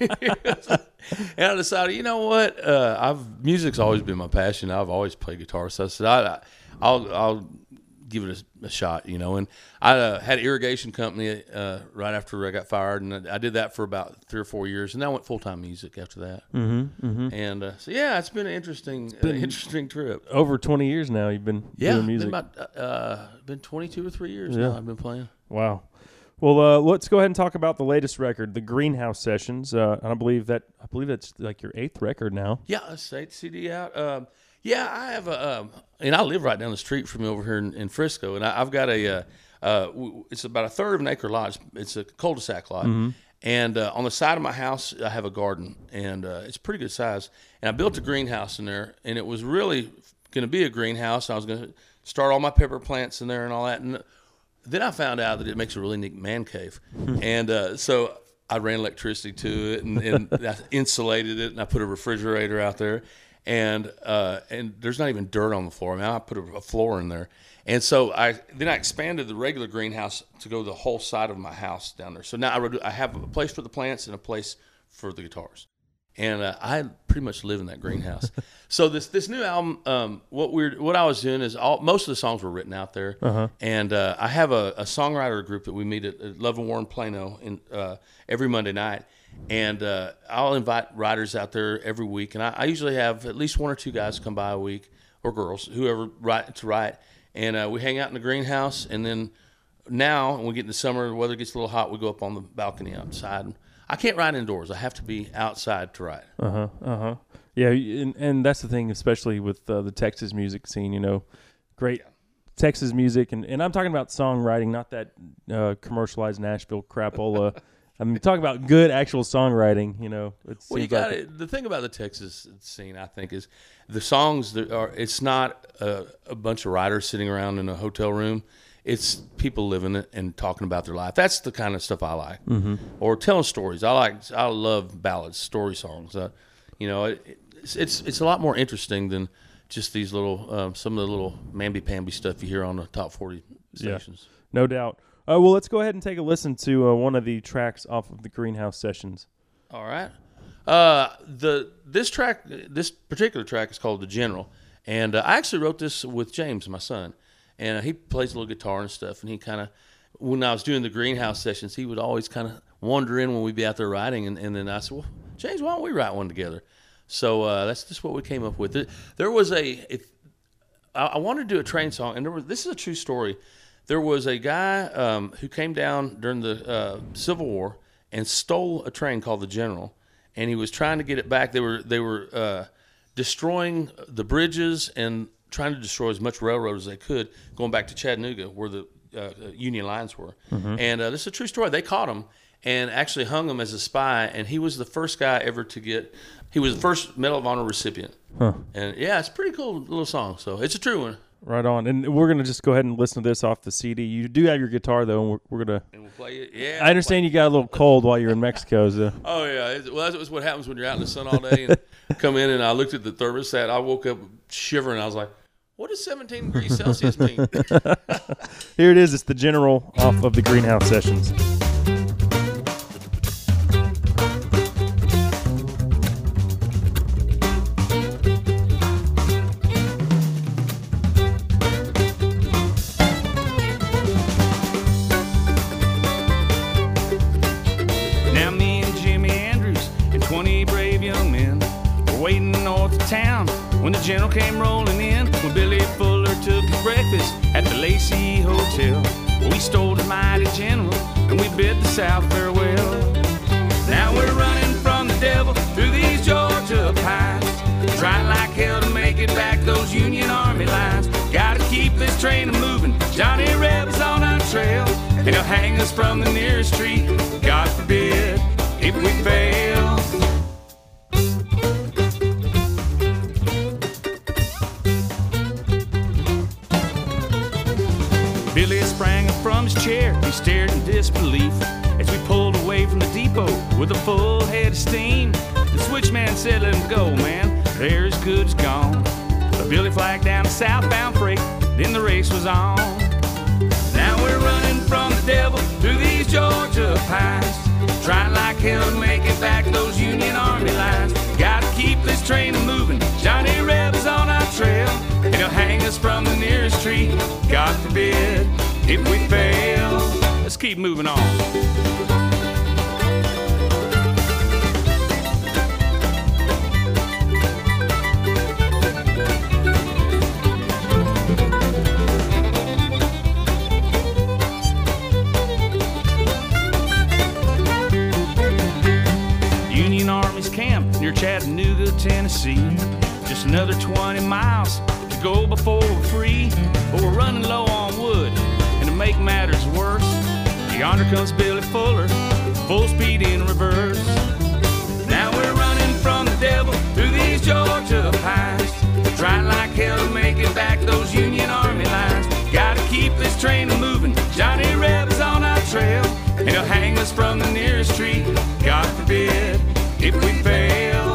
and I decided, you know what? Uh, I've music's always been my passion. I've always played guitar. So I said, I, I, I'll I'll give it a, a shot, you know. And I uh, had an irrigation company uh, right after I got fired, and I, I did that for about three or four years, and then I went full time music after that. Mm-hmm, mm-hmm. And uh, so yeah, it's been an interesting been uh, interesting trip. Over twenty years now, you've been Yeah, doing music. been about uh, been twenty-two or three years Yeah. now. I've been playing. Wow. Well, uh, let's go ahead and talk about the latest record, the Greenhouse Sessions. Uh, and I believe that I believe that's like your eighth record now. Yeah, it's eighth C D out. Um, yeah, I have a, um, and I live right down the street from you over here in, in Frisco, and I, I've got a, uh, uh, w- it's about a third of an acre lot. It's, it's a cul-de-sac lot, Mm-hmm. and uh, on the side of my house, I have a garden, and uh, it's pretty good size. And I built a greenhouse in there, and it was really going to be a greenhouse. I was going to start all my pepper plants in there and all that, and then I found out that it makes a really neat man cave, and uh, so I ran electricity to it, and, and I insulated it, and I put a refrigerator out there. And uh, and there's not even dirt on the floor. I mean, I put a, a floor in there, and so I then I expanded the regular greenhouse to go the whole side of my house down there. So now I, would, I have a place for the plants and a place for the guitars, and uh, I pretty much live in that greenhouse. So this this new album, um, what we're what I was doing is all most of the songs were written out there, Uh-huh. and uh, I have a, a songwriter group that we meet at, at Love and Warren Plano in uh, every Monday night. And uh, I'll invite writers out there every week, and I, I usually have at least one or two guys come by a week, or girls, whoever write to write, and uh, we hang out in the greenhouse. And then now, when we get in the summer, the weather gets a little hot, we go up on the balcony outside. I can't write indoors; I have to be outside to write. Uh huh. Uh huh. Yeah, and, and that's the thing, especially with uh, the Texas music scene. You know, great Texas music, and, and I'm talking about songwriting, not that uh, commercialized Nashville crapola. I mean, talk about good actual songwriting, you know. It Well, you seems got like it. The thing about the Texas scene, I think, is the songs that are. It's not a, a bunch of writers sitting around in a hotel room. It's people living it and talking about their life. That's the kind of stuff I like. Mhm. Or telling stories. I like. I love ballads, story songs. Uh, you know, it, it's, it's it's a lot more interesting than just these little um, some of the little mamby-pamby stuff you hear on the top forty stations. Yeah, no doubt. Uh, well, let's go ahead and take a listen to uh, one of the tracks off of the Greenhouse Sessions. All right. Uh, the this track, this particular track is called "The General," and uh, I actually wrote this with James, my son, and uh, he plays a little guitar and stuff. And he kind of, when I was doing the Greenhouse Sessions, he would always kind of wander in when we'd be out there writing, and, and then I said, "Well, James, why don't we write one together?" So uh, that's just what we came up with. There was a, if I, I wanted to do a train song, and there was this is a true story. There was a guy um, who came down during the uh, Civil War and stole a train called the General, and he was trying to get it back. They were they were uh, destroying the bridges and trying to destroy as much railroad as they could, going back to Chattanooga where the uh, Union lines were. Mhm. And uh, this is a true story. They caught him and actually hung him as a spy, and he was the first guy ever to get. He was the first Medal of Honor recipient. Huh. And yeah, it's a pretty cool little song. So it's a true one. Right on. And we're going to just go ahead and listen to this off the C D. You do have your guitar, though, and we're, we're going to... And we'll play it. Yeah. I understand you got a little cold while you're in Mexico. So. Oh, yeah. It, well, that's what happens when you're out in the sun all day and come in, and I looked at the thermostat. I woke up shivering. I was like, what does seventeen degrees Celsius mean? Here it is. It's the General off of the Greenhouse Sessions. Now me and Jimmy Andrews and twenty brave young men were waiting north of town when the General came rolling in. When Billy Fuller took his breakfast at the Lacey Hotel, we stole the mighty General and we bid the South farewell. Now we're running from the devil through these Georgia pines, trying like hell to make it back those Union Army lines. Gotta keep this train moving. Johnny Reb is on our trail, and he'll hang us from the nearest tree. God forbid if we fail. Billy sprang up from his chair. He stared in disbelief as we pulled away from the depot with a full head of steam. The switchman said, "Let him go, man. They're as good as gone." But Billy flagged down the southbound freight. Then the race was on. Now we're running from the devil through these Georgia pines, trying like hell to make it back those Union Army lines. Gotta keep this train moving. Johnny Reb is on our trail, and he'll hang us from the nearest tree. God forbid if we fail. Let's keep moving on. Tennessee. Just another twenty miles to go before we're free. But we're running low on wood, and to make matters worse, yonder comes Billy Fuller, full speed in reverse. Now we're running from the devil through these Georgia pines, trying like hell to make it back those Union Army lines. Gotta keep this train moving, Johnny Reb's on our trail, and he'll hang us from the nearest tree, God forbid, if we fail.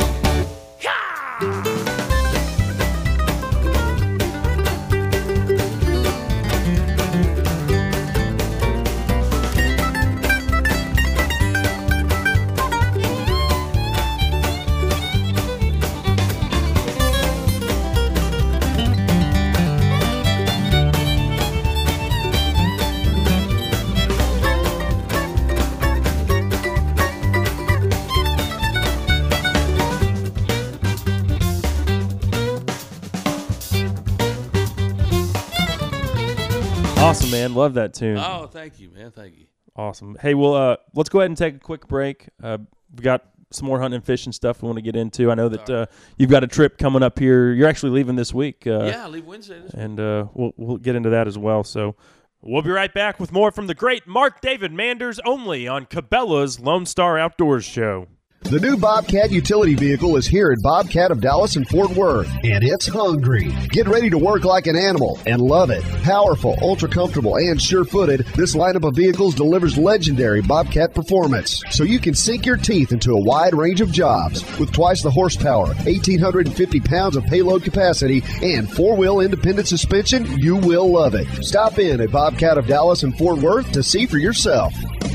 Awesome, man. Love that tune. Oh, thank you, man. Thank you. Awesome. Hey, well, uh, let's go ahead and take a quick break. Uh, we got some more hunting and fishing stuff we want to get into. I know that uh, you've got a trip coming up here. You're actually leaving this week. Uh, yeah, I leave Wednesday this week. And uh, we'll, we'll get into that as well. So we'll be right back with more from the great Mark David Manders only on Cabela's Lone Star Outdoors Show. The new Bobcat utility vehicle is here at Bobcat of Dallas and Fort Worth, and it's hungry. Get ready to work like an animal and love it. Powerful, ultra comfortable, and sure-footed, this lineup of vehicles delivers legendary Bobcat performance, so you can sink your teeth into a wide range of jobs. With twice the horsepower, one thousand eight hundred fifty pounds of payload capacity, and four-wheel independent suspension, you will love it. Stop in at Bobcat of Dallas and Fort Worth to see for yourself.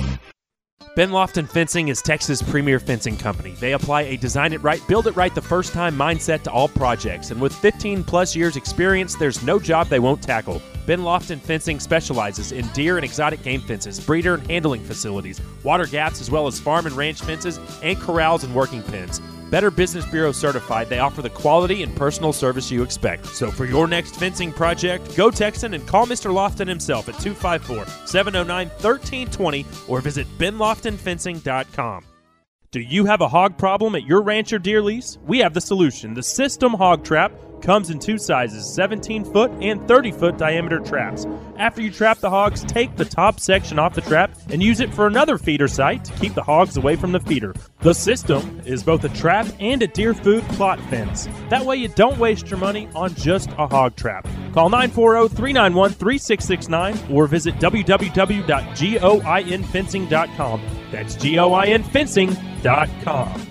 Ben Lofton Fencing is Texas' premier fencing company. They apply a design it right, build it right the first time mindset to all projects. And with fifteen plus years experience, there's no job they won't tackle. Ben Lofton Fencing specializes in deer and exotic game fences, breeder and handling facilities, water gaps, as well as farm and ranch fences, and corrals and working pens. Better Business Bureau certified, they offer the quality and personal service you expect. So for your next fencing project, go Texan and call Mister Lofton himself at two five four, seven oh nine, one three two oh or visit ben lofton fencing dot com. Do you have a hog problem at your ranch or deer lease? We have the solution. The System Hog Trap comes in two sizes, seventeen foot and thirty foot diameter traps. After you trap the hogs, take the top section off the trap and use it for another feeder site to keep the hogs away from the feeder. The system is both a trap and a deer food plot fence. That way you don't waste your money on just a hog trap. Call nine four zero, three nine one, three six six nine or visit w w w dot goin fencing dot com. That's goin fencing dot com.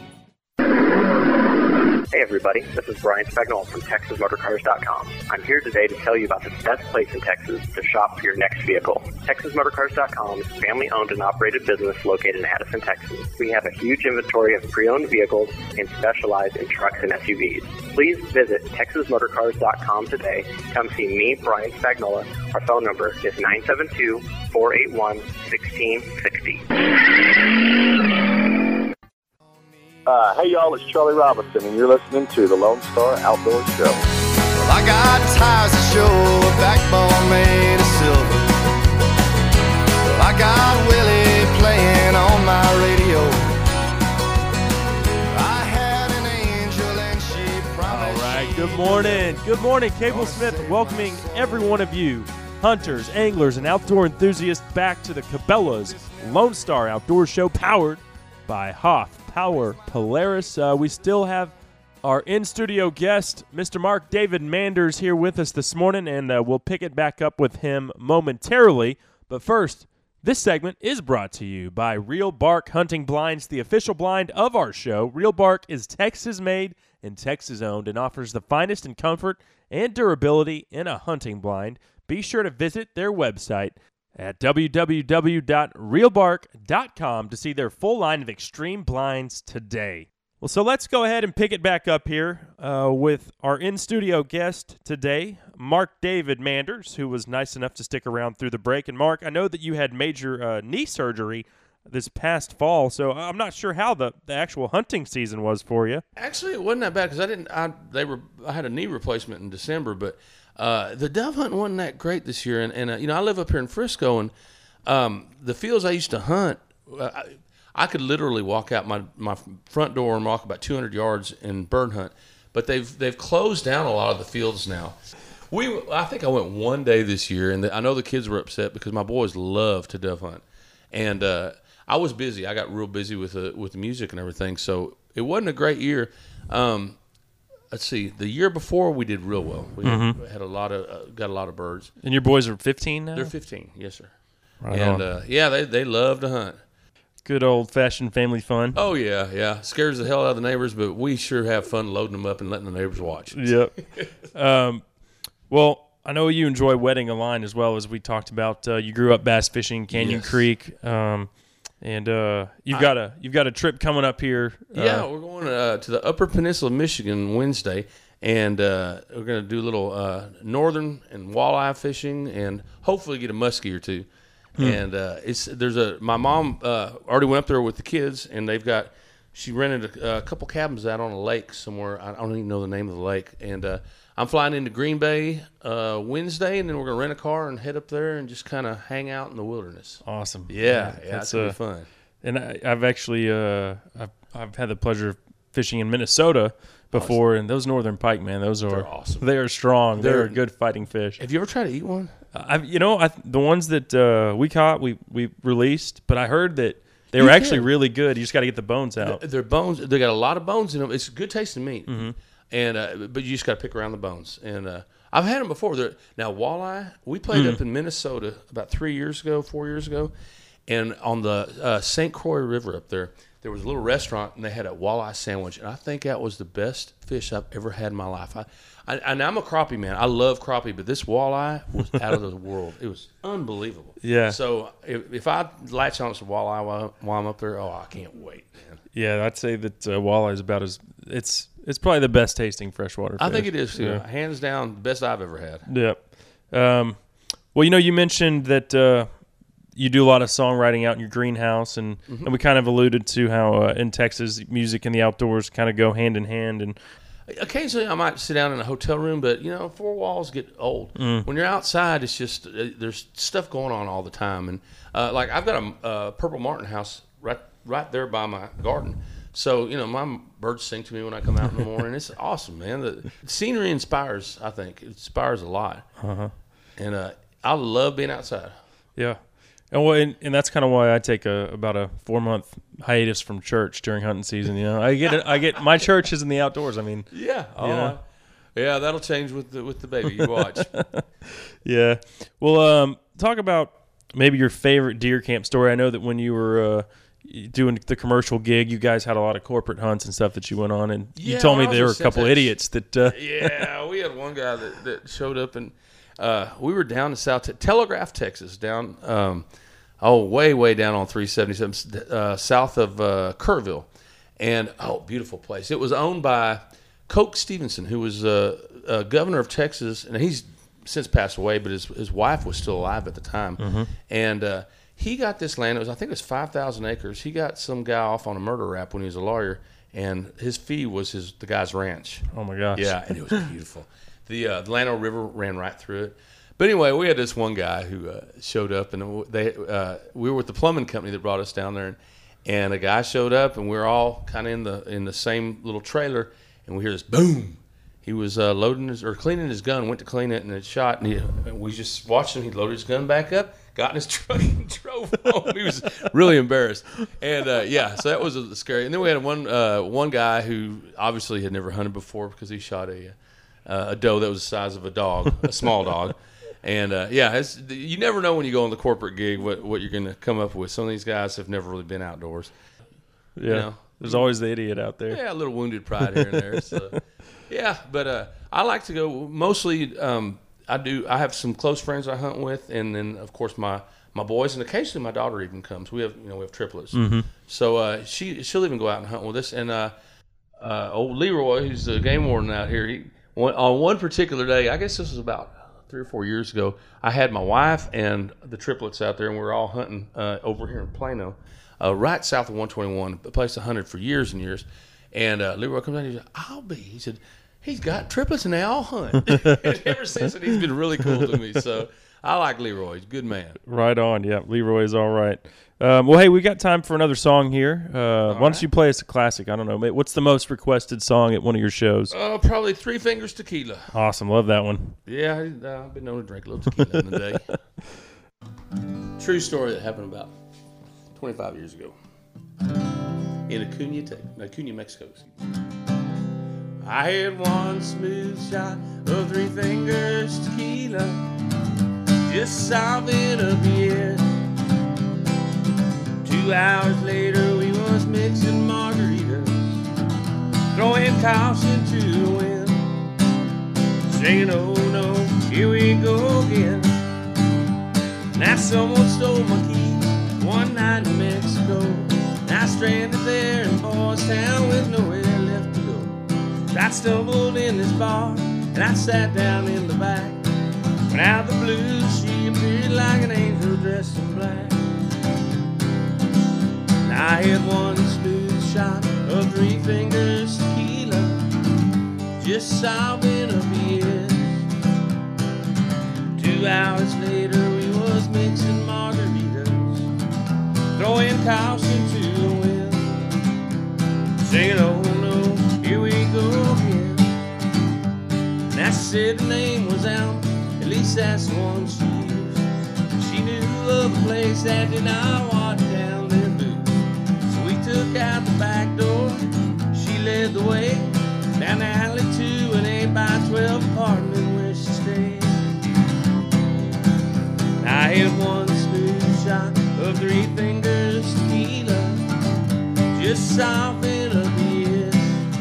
Hey everybody, this is Brian Spagnola from Texas Motor Cars dot com. I'm here today to tell you about the best place in Texas to shop for your next vehicle. Texas Motor Cars dot com is a family-owned and operated business located in Addison, Texas. We have a huge inventory of pre-owned vehicles and specialize in trucks and S U Vs. Please visit Texas Motor Cars dot com today. Come see me, Brian Spagnola. Our phone number is nine seven two, four eight one, one six six zero. Uh, hey y'all, it's Charlie Robinson, and you're listening to the Lone Star Outdoor Show. Well, I got ties to show, a backbone made of silver. Well, I got Willie playing on my radio. I had an angel and she promised. All right, good morning. Good morning, Cable Smith, welcoming every one of you, hunters, anglers, and outdoor enthusiasts, back to the Cabela's Lone Star Outdoor Show, powered by Hoff Power Polaris. Uh, we still have our in-studio guest, Mister Mark David Manders, here with us this morning, and uh, we'll pick it back up with him momentarily. But first, this segment is brought to you by Real Bark Hunting Blinds, the official blind of our show. Real Bark is Texas-made and Texas-owned and offers the finest in comfort and durability in a hunting blind. Be sure to visit their website at w w w dot real bark dot com to see their full line of extreme blinds today. Well, so let's go ahead and pick it back up here uh, with our in-studio guest today, Mark David Manders, who was nice enough to stick around through the break. And Mark, I know that you had major uh, knee surgery this past fall, so I'm not sure how the, the actual hunting season was for you. Actually, it wasn't that bad because I didn't. I they were. I had a knee replacement in December, but uh, the dove hunting wasn't that great this year. And, and uh, you know, I live up here in Frisco, and um, the fields I used to hunt, uh, I, I could literally walk out my, my front door and walk about two hundred yards and bird hunt. But they've they've closed down a lot of the fields now. We I think I went one day this year, and the, I know the kids were upset because my boys love to dove hunt, and uh, I was busy. I got real busy with the with the music and everything, so it wasn't a great year. Um, let's see, the year before we did real well. We Mhm. had a lot of uh, got a lot of birds. And your boys are fifteen now? They're fifteen, yes sir. Right and on. uh, yeah, they they love to hunt. Good old-fashioned family fun. Oh, yeah, yeah. Scares the hell out of the neighbors, but we sure have fun loading them up and letting the neighbors watch. Yep. um, well, I know you enjoy wetting a line as well, as we talked about. Uh, you grew up bass fishing, Canyon Yes. Creek, um, and uh, you've I- got a you've got a trip coming up here. Uh, Yeah, we're going uh, to the Upper Peninsula of Michigan Wednesday, and uh, we're going to do a little uh, northern and walleye fishing, and hopefully get a muskie or two. Hmm. And uh, it's there's a my mom uh, already went up there with the kids, and they've got she rented a, a couple cabins out on a lake somewhere. I don't even know the name of the lake, and uh, I'm flying into Green Bay uh, Wednesday, and then we're going to rent a car and head up there and just kind of hang out in the wilderness. Awesome. Yeah, yeah, that's it's gonna uh, be fun. And I, I've actually uh, I've, I've had the pleasure of fishing in Minnesota before, and those northern pike, man, those are They're awesome. They are strong. They're, They're- a good fighting fish. Have you ever tried to eat one? I've, you know, I, the ones that uh, we caught, we we released, but I heard that they were You actually can. really good. You just got to get the bones out. Their bones, they got a lot of bones in them. It's good tasting meat, Mhm. and uh, but you just got to pick around the bones. And uh, I've had them before. They're, now walleye, we played Mm. up in Minnesota about three years ago, four years ago, and on the uh, Saint Croix River up there, there was a little restaurant, and they had a walleye sandwich, and I think that was the best fish I've ever had in my life. I, I and I'm a crappie man. I love crappie, but this walleye was out of the world. It was unbelievable. Yeah. So if, if I latch on to some walleye while, while I'm up there, oh, I can't wait, man. Yeah, I'd say that uh, walleye is about as it's it's probably the best tasting freshwater fish. I think it is too. Yeah. Hands down, the best I've ever had. Yep. Um, well, you know, you mentioned that uh, you do a lot of songwriting out in your greenhouse, and, Mhm. and we kind of alluded to how uh, in Texas, music and the outdoors kind of go hand in hand. And Occasionally, I might sit down in a hotel room, but you know, four walls get old. Mm. When you're outside, it's just uh, there's stuff going on all the time, and uh, like I've got a uh, Purple Martin house right right there by my garden. So you know, my birds sing to me when I come out in the morning. It's awesome, man. The scenery inspires. I think it inspires a lot, Uh-huh. and uh, I love being outside. yeah, and well, and, and that's kind of why I take a about a four month hiatus from church during hunting season. You know, I get it. I get my church is in the outdoors. I mean, Yeah, you oh, know? yeah, that'll change with the with the baby. You watch. Yeah. Well, um, talk about maybe your favorite deer camp story. I know that when you were uh, doing the commercial gig, you guys had a lot of corporate hunts and stuff that you went on, and you Yeah, told me when I there were was a in couple Centex. idiots that. Uh, Yeah, we had one guy that, that showed up, and uh, we were down in South Te- Telegraph, Texas, down um, oh way way down on three seventy-seven, uh, south of uh, Kerrville, and oh beautiful place. It was owned by Coke Stevenson, who was uh, uh, governor of Texas, and he's since passed away, but his his wife was still alive at the time, Mhm. and. Uh, he got this land. It was, I think it was five thousand acres. He got some guy off on a murder rap when he was a lawyer, and his fee was his the guy's ranch. Oh my gosh! Yeah, and it was beautiful. the uh, the Llano River ran right through it. But anyway, we had this one guy who uh, showed up, and they uh, we were with the plumbing company that brought us down there, and, and a guy showed up, and we were all kind of in the in the same little trailer, and we hear this boom. He was uh, loading his or cleaning his gun, went to clean it, and it shot. And, he, and we just watched him. He loaded his gun back up, got in his truck, and drove home. He was really embarrassed. And uh, yeah, so that was a scary. And then we had one uh, one guy who obviously had never hunted before because he shot a uh, a doe that was the size of a dog, a small dog. And uh, yeah, it's, you never know when you go on the corporate gig what, what you're going to come up with. Some of these guys have never really been outdoors. Yeah, You know? there's always the idiot out there. Yeah, a little wounded pride here and there. So, yeah, but uh, I like to go mostly. Um, I do. I have some close friends I hunt with, and then of course my, my boys, and occasionally my daughter even comes. We have you know we have triplets, Mhm. so uh, she she'll even go out and hunt with us. And uh, uh, old Leroy, who's the game warden out here, he, one, on one particular day, I guess this was about three or four years ago, I had my wife and the triplets out there, and we were all hunting uh, over here in Plano, uh, right south of one twenty-one, a place I hunted for years and years. And uh, Leroy comes out and he said, I'll be. He said, he's got triplets and they all hunt. And ever since then, he's been really cool to me. So I like Leroy. He's a good man. Right on. Yeah, Leroy is all right. Um, well, hey, we got time for another song here. Uh, why don't right. you play us a classic? I don't know. What's the most requested song at one of your shows? Uh, probably Three Fingers Tequila. Awesome. Love that one. Yeah, I, uh, I've been known to drink a little tequila in the day. True story that happened about twenty-five years ago in Acuna, Te- Acuna, Mexico. I had one smooth shot of Three Fingers Tequila, just solving a beer. Two hours later, we was mixing margaritas, throwing caution to the wind, saying, oh no, here we go again. Now someone stole my keys one night in Mexico. Now stranded there in Boys Town with nowhere left to go. I stumbled in this bar and I sat down in the back. When out of the blue, she appeared like an angel dressed in black. I had one smooth shot of Three Fingers Tequila, just solving a beer. Two hours later, we was mixing margaritas, throwing caution to the wind, saying, oh no, here we go again. And I said the name was Alma, at least that's the one she used. She knew of a place that did not water down their boots. Took out the back door, she led the way down the alley to an eight by twelve apartment where she stayed. I had one smooth shot of Three Fingers Tequila, just solving a beer.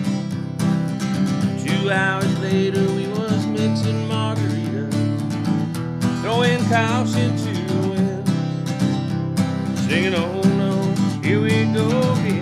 Two hours later, we was mixing margaritas, throwing caution to the wind, singing, oh no, here we go again.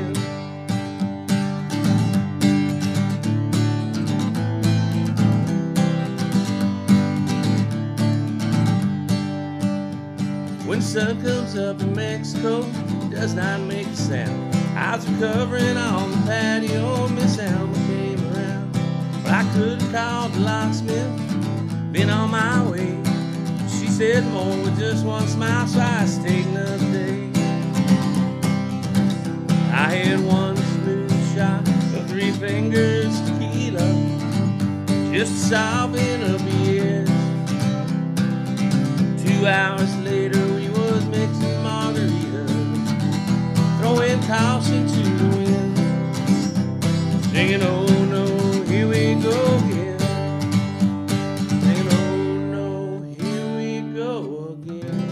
When the sun comes up in Mexico, it does not make a sound. I was recovering on the patio, Miss Alma came around. But I could have called the locksmith, been on my way. She said more with just one smile, so I stayed another day. I had one smooth shot of Three Fingers Tequila, just solving a beer. Two hours later, we was mixing margaritas, throwing caution to the wind, singing, oh no, here we go again. Singing, oh no, here we go again.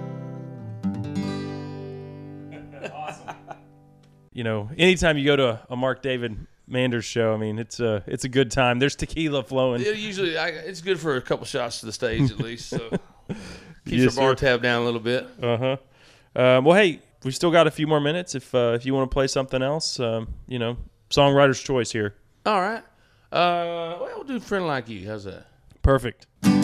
Awesome. You know, anytime you go to a Mark David Manders show, I mean, it's a it's a good time. There's tequila flowing. It usually, I, it's good for a couple shots to the stage at least. So keeps Yes, your bar sir. tab down a little bit. Uh huh. Um, well, hey, we've still got a few more minutes. If uh, if you want to play something else, um, you know, songwriter's choice here. All right. Uh, well, we'll do a Friend Like You. How's that? Perfect.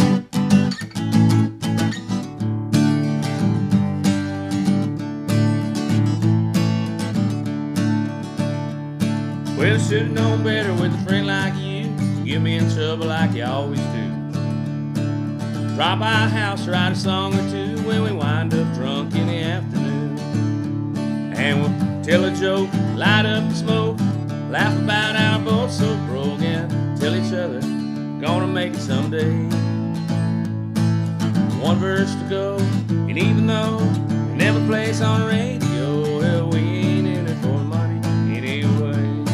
Well, should've known better with a friend like you. Get me in trouble like you always do. Drop by a house, write a song or two when we wind up drunk in the afternoon. And we'll tell a joke, light up the smoke, laugh about our both so broke, and tell each other, gonna make it someday. One verse to go, and even though we never plays on the radio, well, we ain't in it for money anyway.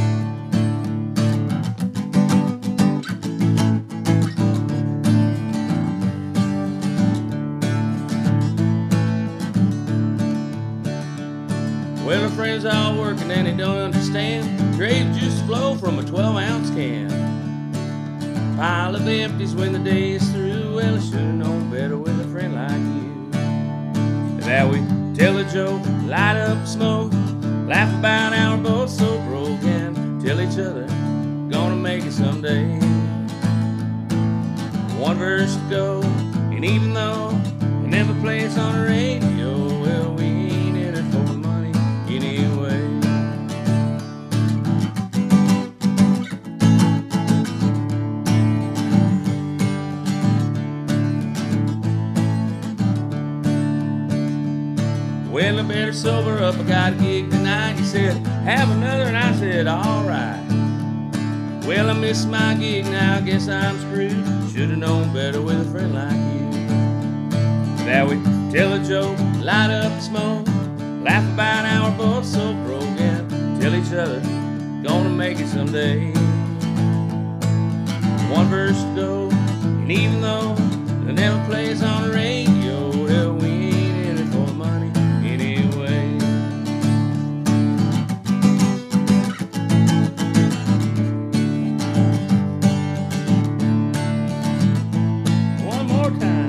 Well, our friends all working and they don't understand. Grape juice flow from a twelve ounce can. Pile of empties when the day is through. Well, I should've known better with a friend like you. That we tell a joke, light up the smoke, laugh about our both so broke, and tell each other, gonna make it someday. One verse to go, and even though we never play it on the radio, well, we ain't in it for the money anyway. better sober up, I got a gig tonight. He said, have another, and I said, all right. Well, I missed my gig now, I guess I'm screwed. Should've known better with a friend like you. Now we tell a joke, light up the smoke, laugh about how we're both so broke, and tell each other, gonna make it someday. One verse to go, and even though it never plays on the radio, well, we ain't in it for the money anyway. One more time.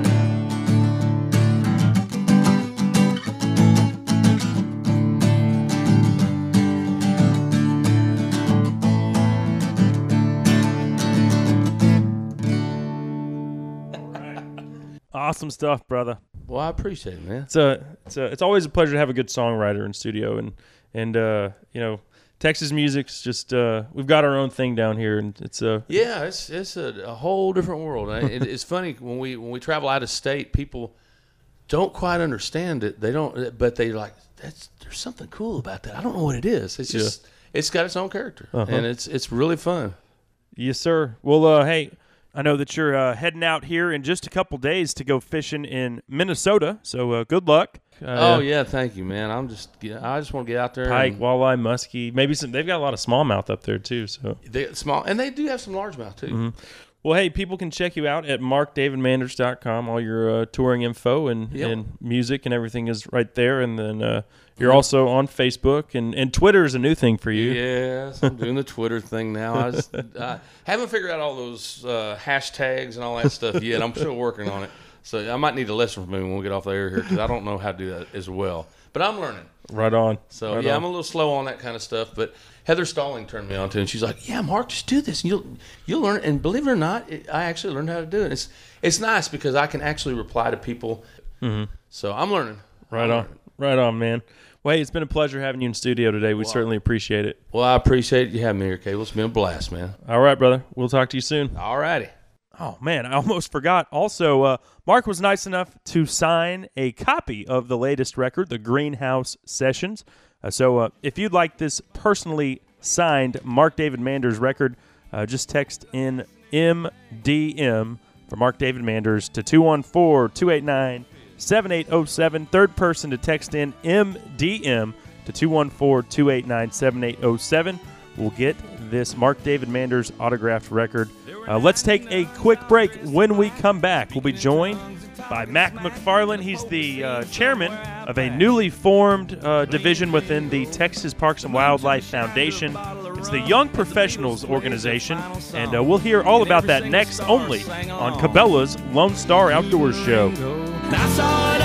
Awesome stuff, brother. Well, I appreciate it, man. It's a, it's a, it's always a pleasure to have a good songwriter in studio, and and uh, you know, Texas music's just uh, we've got our own thing down here, and it's a yeah, it's it's a, a whole different world. it, it's funny when we when we travel out of state, people don't quite understand it. They don't, but they like that's there's something cool about that. I don't know what it is. It's just yeah. it's got its own character, uh-huh. and it's it's really fun. Yes, sir. Well, uh, hey. I know that you're uh, heading out here in just a couple days to go fishing in Minnesota, so uh, good luck. Uh, oh yeah, thank you, man. I'm just I just want to get out there. Pike, and, walleye, muskie, maybe some. They've got a lot of smallmouth up there too. So they small, and they do have some largemouth too. Mm-hmm. Well, hey, people can check you out at mark david manders dot com. All your uh, touring info and, yep. and music and everything is right there. And then uh, you're also on Facebook, and, and Twitter is a new thing for you. Yes, I'm doing the Twitter thing now. I just, I haven't figured out all those uh, hashtags and all that stuff yet. I'm still working on it. So I might need a lesson from me when we get off the air here, because I don't know how to do that as well. But I'm learning. Right on. So, right yeah, on. I'm a little slow on that kind of stuff. But Heather Stalling turned me on to it, and she's like, yeah, Mark, just do this, and you'll you'll learn it. And believe it or not, it, I actually learned how to do it. It's it's nice because I can actually reply to people. Mm-hmm. So I'm learning. Right I'm on. learning. Right on, man. Well, hey, it's been a pleasure having you in studio today. We Well, certainly appreciate it. Well, I appreciate you having me here, Cable. It's been a blast, man. All right, brother. We'll talk to you soon. All righty. Oh, man, I almost forgot. Also, uh, Mark was nice enough to sign a copy of the latest record, the Greenhouse Sessions. Uh, so uh, if you'd like this personally signed Mark David Manders record, uh, just text in M D M for Mark David Manders to two one four, two eight nine, seven eight zero seven. Third person to text in M D M to two one four, two eight nine, seven eight zero seven. We'll get this Mark David Manders autographed record. Uh, let's take a quick break. When we come back, we'll be joined by Mac McFarland. He's the uh, chairman of a newly formed uh, division within the Texas Parks and Wildlife Foundation. It's the Young Professionals Organization, and uh, we'll hear all about that next only on Cabela's Lone Star Outdoors Show. I saw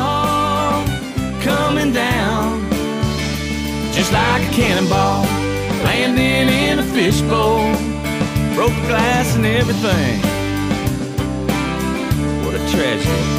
it all coming down, just like a cannonball, landing in a fishbowl, broke the glass and everything. What a tragedy.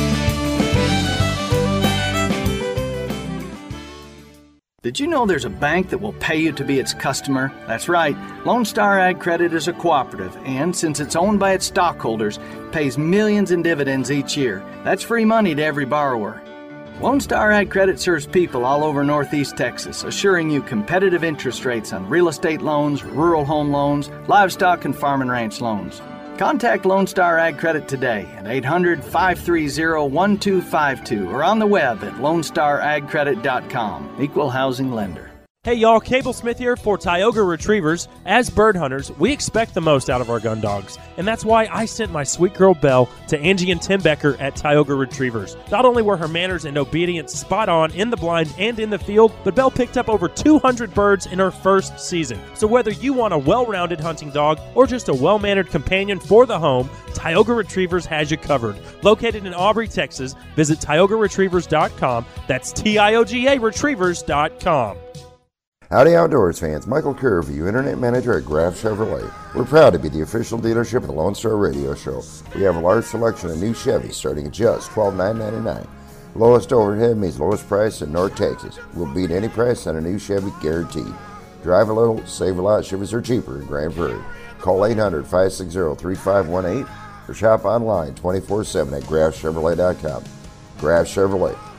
Did you know there's a bank that will pay you to be its customer? That's right. Lone Star Ag Credit is a cooperative, and since it's owned by its stockholders, pays millions in dividends each year. That's free money to every borrower. Lone Star Ag Credit serves people all over Northeast Texas, assuring you competitive interest rates on real estate loans, rural home loans, livestock, and farm and ranch loans. Contact Lone Star Ag Credit today at eight hundred, five three zero, one two five two or on the web at lone star ag credit dot com. Equal housing lender. Hey y'all, Cable Smith here for Tioga Retrievers. As bird hunters, we expect the most out of our gun dogs, and that's why I sent my sweet girl Belle to Angie and Tim Becker at Tioga Retrievers. Not only were her manners and obedience spot on in the blind and in the field, but Belle picked up over two hundred birds in her first season. So whether you want a well-rounded hunting dog or just a well-mannered companion for the home, Tioga Retrievers has you covered. Located in Aubrey, Texas, visit tioga retrievers dot com. That's T I O G A retrievers dot com. Howdy Outdoors fans, Michael Kerr for you, Internet Manager at Graf Chevrolet. We're proud to be the official dealership of the Lone Star Radio Show. We have a large selection of new Chevys starting at just twelve thousand nine hundred ninety-nine dollars. Lowest overhead means lowest price in North Texas. We'll beat any price on a new Chevy, guaranteed. Drive a little, save a lot. Chevys are cheaper in Grand Prairie. Call eight hundred, five six zero, three five one eight or shop online twenty-four seven at graf chevrolet dot com. Graf Chevrolet,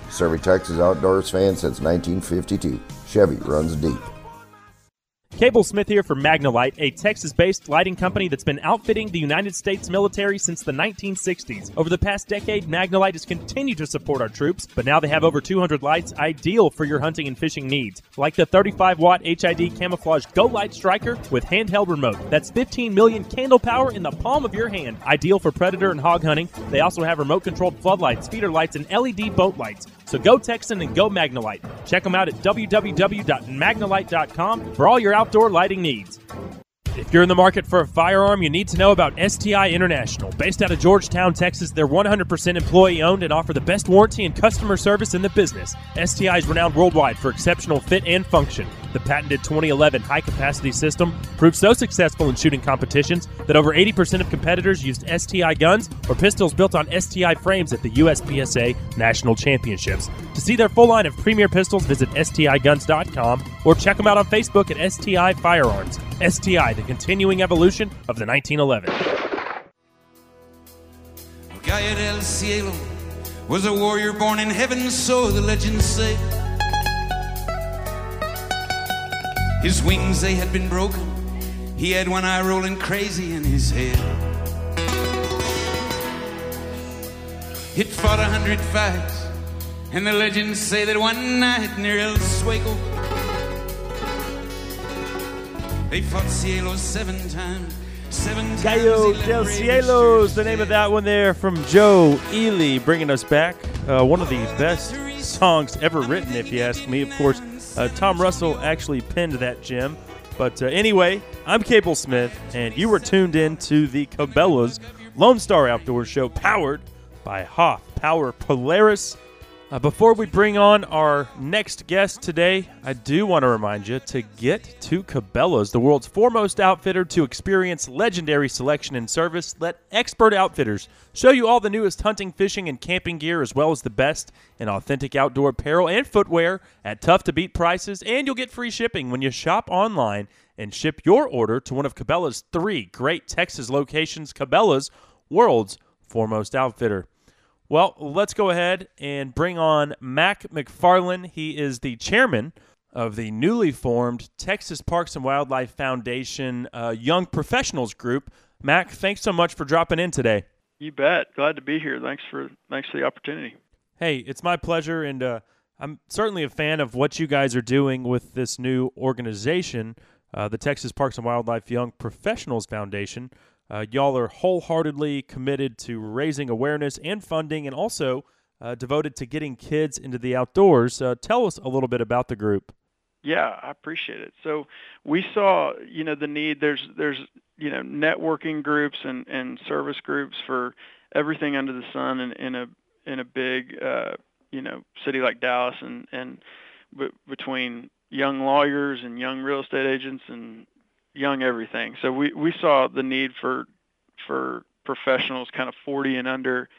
Serving Texas outdoors fans since nineteen fifty-two. Chevy runs deep. Cable Smith here for Magnalite, a Texas-based lighting company that's been outfitting the United States military since the nineteen sixties. Over the past decade, Magnalite has continued to support our troops, but now they have over two hundred lights ideal for your hunting and fishing needs, like the thirty-five watt H I D Camouflage Go Light Striker with handheld remote. That's fifteen million candle power in the palm of your hand, ideal for predator and hog hunting. They also have remote-controlled floodlights, feeder lights, and L E D boat lights. So go Texan and go Magnalite. Check them out at w w w dot magnalite dot com for all your outdoor lighting needs. If you're in the market for a firearm, you need to know about S T I International. Based out of Georgetown, Texas, they're one hundred percent employee-owned and offer the best warranty and customer service in the business. S T I is renowned worldwide for exceptional fit and function. The patented twenty eleven high-capacity system proved so successful in shooting competitions that over eighty percent of competitors used S T I guns or pistols built on S T I frames at the U S P S A National Championships. To see their full line of premier pistols, visit S T I guns dot com or check them out on Facebook at S T I Firearms. S T I, the continuing evolution of the nineteen eleven. Gallo del Cielo was a warrior born in heaven, so the legends say. His wings, they had been broken. He had one eye rolling crazy in his head. He'd fought a hundred fights, and the legends say that one night near El Sueco, they fought Cielo seven times. Seven times. Gallo del Cielo is the name of that one there from Joe Ely, bringing us back. Uh, one of the best songs ever written, if you ask me. Of course, uh, Tom Russell actually penned that gem. But uh, anyway, I'm Cable Smith, and you were tuned in to the Cabela's Lone Star Outdoors Show, powered by Hoff Power Polaris. Uh, before we bring on our next guest today, I do want to remind you to get to Cabela's, the world's foremost outfitter to experience legendary selection and service. Let expert outfitters show you all the newest hunting, fishing, and camping gear, as well as the best in authentic outdoor apparel and footwear at tough-to-beat prices, and you'll get free shipping when you shop online and ship your order to one of Cabela's three great Texas locations. Cabela's, world's foremost outfitter. Well, let's go ahead and bring on Mac McFarland. He is the chairman of the newly formed Texas Parks and Wildlife Foundation uh, Young Professionals Group. Mac, thanks so much for dropping in today. You bet. Glad to be here. Thanks for thanks for the opportunity. Hey, it's my pleasure, and uh, I'm certainly a fan of what you guys are doing with this new organization, uh, the Texas Parks and Wildlife Young Professionals Foundation. Uh, y'all are wholeheartedly committed to raising awareness and funding, and also uh, devoted to getting kids into the outdoors. Uh, tell us a little bit about the group. Yeah, I appreciate it. So we saw, you know, the need. There's, there's, you know, networking groups and, and service groups for everything under the sun in, in a in a big, uh, you know, city like Dallas, and and b- between young lawyers and young real estate agents and young everything. So we, we saw the need for for professionals kind of forty and under.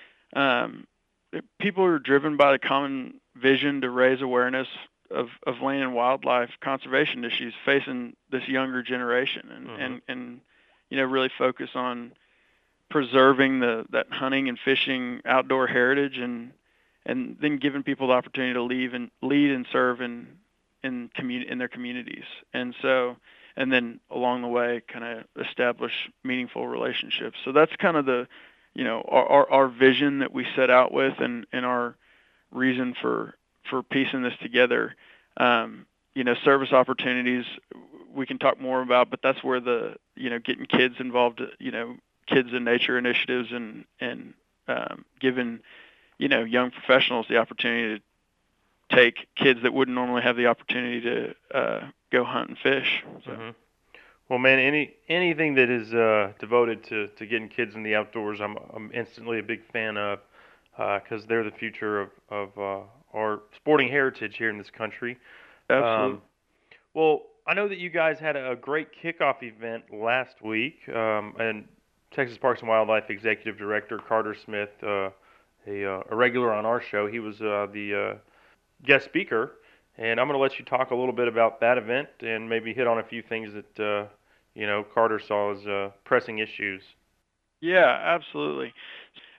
Um, people who are driven by the common vision to raise awareness of, of land and wildlife conservation issues facing this younger generation, and, mm-hmm. and, and you know, really focus on preserving the that hunting and fishing outdoor heritage, and and then giving people the opportunity to leave and lead and serve in in community in their communities. And so and then along the way kind of establish meaningful relationships. So that's kind of the, you know, our, our, our vision that we set out with, and, and our reason for, for piecing this together. Um, you know, service opportunities we can talk more about, but that's where the, you know, getting kids involved, you know, kids in nature initiatives, and, and um, giving, you know, young professionals the opportunity to take kids that wouldn't normally have the opportunity to uh, go hunt and fish. So. Mm-hmm. Well, man, any anything that is uh, devoted to, to getting kids in the outdoors, I'm I'm instantly a big fan of, because uh, they're the future of of uh, our sporting heritage here in this country. Absolutely. Um, well, I know that you guys had a great kickoff event last week, um, and Texas Parks and Wildlife Executive Director Carter Smith, uh, a, uh, a regular on our show, he was uh, the uh, guest speaker, and I'm going to let you talk a little bit about that event and maybe hit on a few things that uh, you know Carter saw as uh, pressing issues. Yeah, absolutely.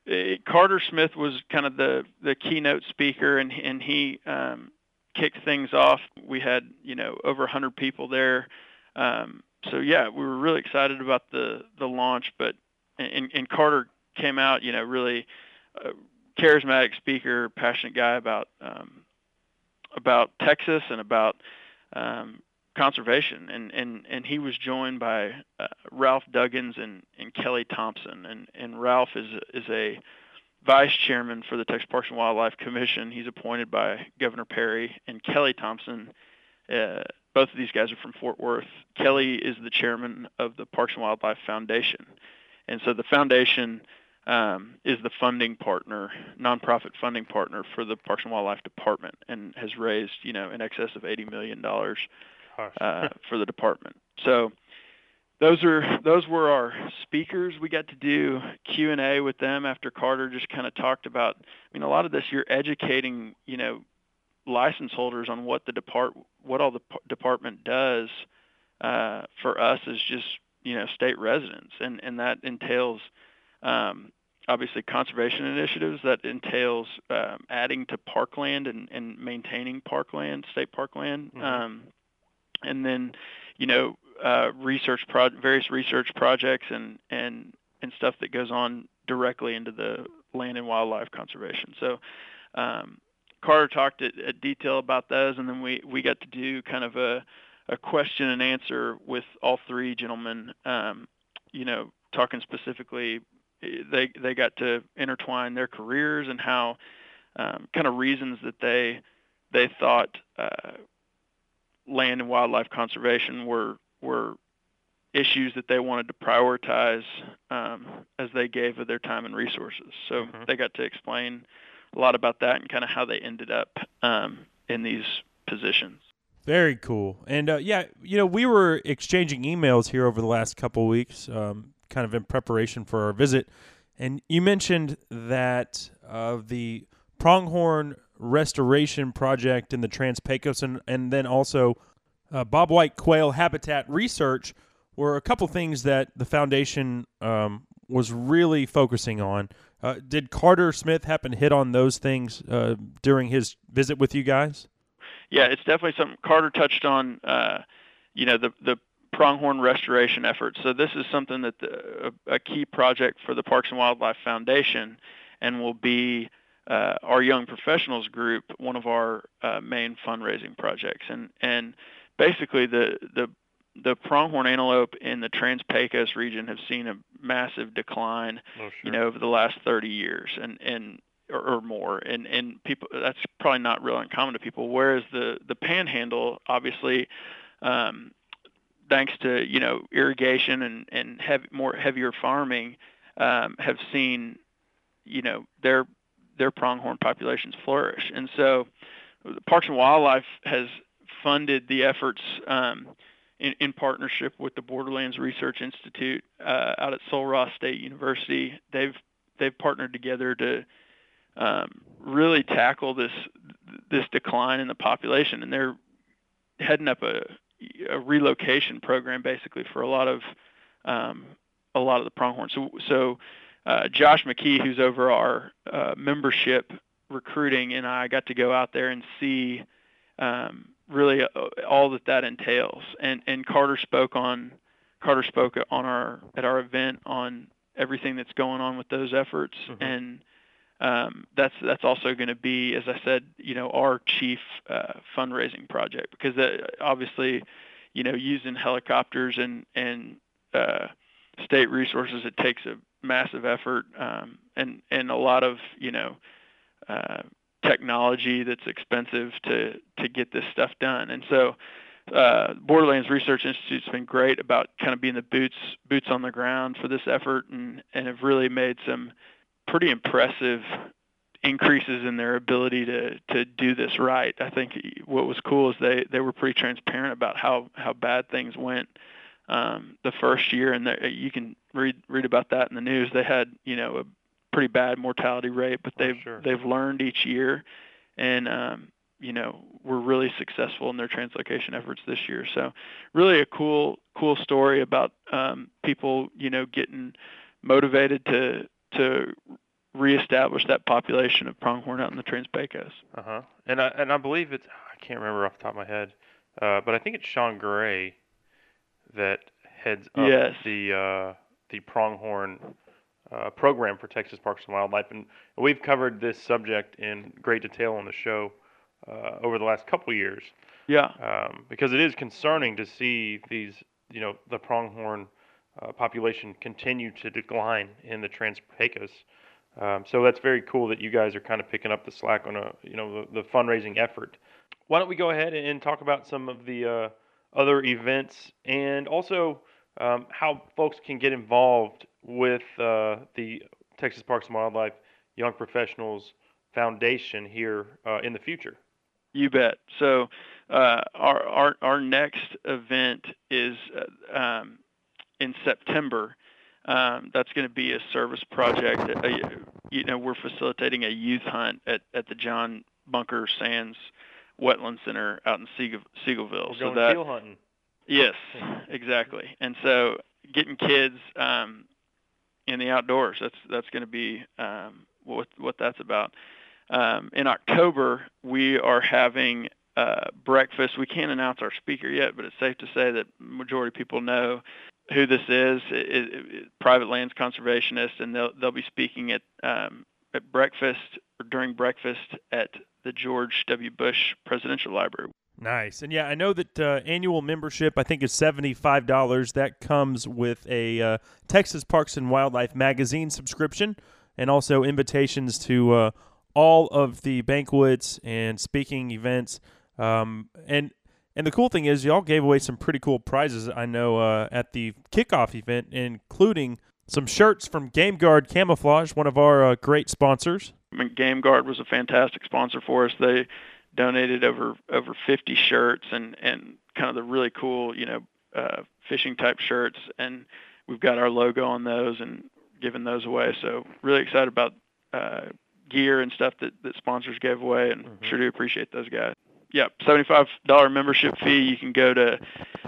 it, Carter Smith was kind of the, the keynote speaker, and and he um, kicked things off. We had you know over one hundred people there. Um, so yeah, we were really excited about the the launch. But and, and Carter came out, you know, really uh, charismatic speaker, passionate guy about um, about Texas and about um, conservation, and, and, and he was joined by uh, Ralph Duggins and, and Kelly Thompson, and, and Ralph is is a vice chairman for the Texas Parks and Wildlife Commission. He's appointed by Governor Perry, and Kelly Thompson, uh, both of these guys are from Fort Worth. Kelly is the chairman of the Parks and Wildlife Foundation, and so the foundation um, is the funding partner, nonprofit funding partner for the Parks and Wildlife Department, and has raised you know in excess of eighty million dollars. Uh, for the department. So those are those were our speakers. We got to do Q and A with them after Carter just kind of talked about. I mean, a lot of this you're educating, you know, license holders on what the depart what all the p- department does uh, for us as just you know state residents, and and that entails um, obviously conservation initiatives. That entails um, adding to parkland and, and maintaining parkland, state parkland. Mm-hmm. Um, And then, you know, uh, research pro- various research projects and, and and stuff that goes on directly into the land and wildlife conservation. So, um, Carter talked at, at detail about those, and then we, we got to do kind of a, a question and answer with all three gentlemen. Um, you know, talking specifically, they they got to intertwine their careers and how um, kind of reasons that they they thought. Uh, land and wildlife conservation were were issues that they wanted to prioritize um, as they gave of their time and resources. So mm-hmm. they got to explain a lot about that and kind of how they ended up um, in these positions. Very cool. And, uh, yeah, you know, we were exchanging emails here over the last couple of weeks, um, kind of in preparation for our visit. And you mentioned that uh, the pronghorn restoration project in the Trans-Pecos, and, and then also uh, bobwhite quail habitat research were a couple things that the foundation um, was really focusing on. Uh, did Carter Smith happen to hit on those things uh, during his visit with you guys? Yeah, it's definitely something Carter touched on, uh, you know, the, the pronghorn restoration efforts. So this is something that the, a, a key project for the Parks and Wildlife Foundation, and will be Uh, our young professionals group, one of our uh, main fundraising projects, and and basically the the the pronghorn antelope in the Trans-Pecos region have seen a massive decline, oh, sure. you know, over the last thirty years and and or, or more, and and people that's probably not real uncommon to people. Whereas the the Panhandle, obviously, um, thanks to you know irrigation and and heavy, more heavier farming, um, have seen you know their their pronghorn populations flourish. And so Parks and Wildlife has funded the efforts um, in, in partnership with the Borderlands Research Institute uh, out at Sul Ross State University. They've they've partnered together to um, really tackle this this decline in the population, and they're heading up a, a relocation program basically for a lot of um, a lot of the pronghorn. So so. Uh, Josh McKee, who's over our uh, membership recruiting, and I got to go out there and see um, really uh, all that that entails. And and Carter spoke on Carter spoke on our at our event on everything that's going on with those efforts, mm-hmm. and um, that's that's also going to be, as I said, you know, our chief uh, fundraising project, because uh, obviously, you know, using helicopters and and uh, state resources, it takes a massive effort um, and and a lot of you know uh, technology that's expensive to to get this stuff done. And so uh, Borderlands Research Institute's been great about kind of being the boots boots on the ground for this effort, and and have really made some pretty impressive increases in their ability to to do this right. I think what was cool is they they were pretty transparent about how how bad things went Um, the first year, and you can read read about that in the news. They had, you know, a pretty bad mortality rate, but they've oh, sure. they've learned each year, and um, you know, were really successful in their translocation efforts this year. So, really a cool cool story about um, people, you know, getting motivated to to reestablish that population of pronghorn out in the Trans-Pecos. Uh huh. And I and I believe it's I can't remember off the top of my head, uh, but I think it's Sean Gray that heads up Yes. the uh, the pronghorn uh, program for Texas Parks and Wildlife, and we've covered this subject in great detail on the show uh, over the last couple of years. Yeah. Um, because it is concerning to see these, you know, the pronghorn uh, population continue to decline in the Trans-Pecos. Um, so that's very cool that you guys are kind of picking up the slack on a, you know, the, the fundraising effort. Why don't we go ahead and talk about some of the uh, other events and also um, how folks can get involved with uh, the Texas Parks and Wildlife Young Professionals Foundation here uh, in the future. You bet. So uh, our, our our next event is uh, um, in September. Um, that's going to be a service project. Uh, you know, we're facilitating a youth hunt at, at the John Bunker Sands Wetland Center out in Siegel, Siegelville. We're so going that, seal hunting. Yes, exactly. And so getting kids um, in the outdoors, that's that's going to be um, what what that's about. Um, in October, we are having uh, breakfast. We can't announce our speaker yet, but it's safe to say that majority of people know who this is. It, it, it, private lands conservationist, and they'll they'll be speaking at um, at breakfast or during breakfast at the George W. Bush Presidential Library. Nice. And yeah, I know that uh, annual membership, I think, is seventy-five dollars. That comes with a uh, Texas Parks and Wildlife magazine subscription and also invitations to uh, all of the banquets and speaking events. Um, and and the cool thing is y'all gave away some pretty cool prizes, I know, uh, at the kickoff event, including some shirts from Game Guard Camouflage, one of our uh, great sponsors. I mean, Game Guard was a fantastic sponsor for us. They donated over over fifty shirts and, and kind of the really cool, you know, uh, fishing type shirts. And we've got our logo on those and giving those away. So really excited about uh, gear and stuff that, that sponsors gave away, and mm-hmm. sure do appreciate those guys. Yep, seventy-five dollars membership fee. You can go to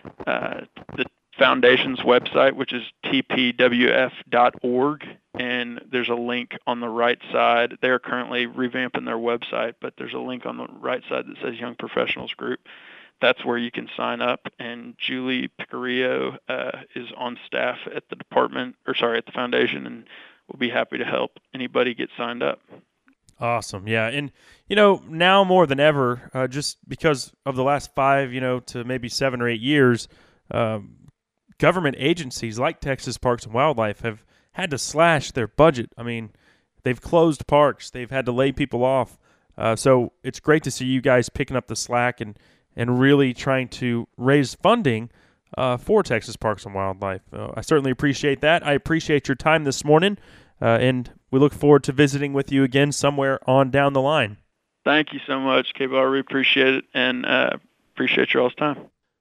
uh, the foundation's website, which is t p w f dot org, and there's a link on the right side. They're currently revamping their website, but there's a link on the right side that says Young Professionals Group. That's where you can sign up, and Julie Picarillo uh, is on staff at the department, or sorry, at the foundation, and we'll be happy to help anybody get signed up. Awesome. Yeah. And, you know, now more than ever, uh, just because of the last five, you know, to maybe seven or eight years, um, government agencies like Texas Parks and Wildlife have had to slash their budget. I mean, they've closed parks. They've had to lay people off. Uh, so it's great to see you guys picking up the slack and, and really trying to raise funding uh, for Texas Parks and Wildlife. Uh, I certainly appreciate that. I appreciate your time this morning. Uh, and we look forward to visiting with you again somewhere on down the line. Thank you so much, Cable. I really appreciate it, and uh, appreciate your all's time.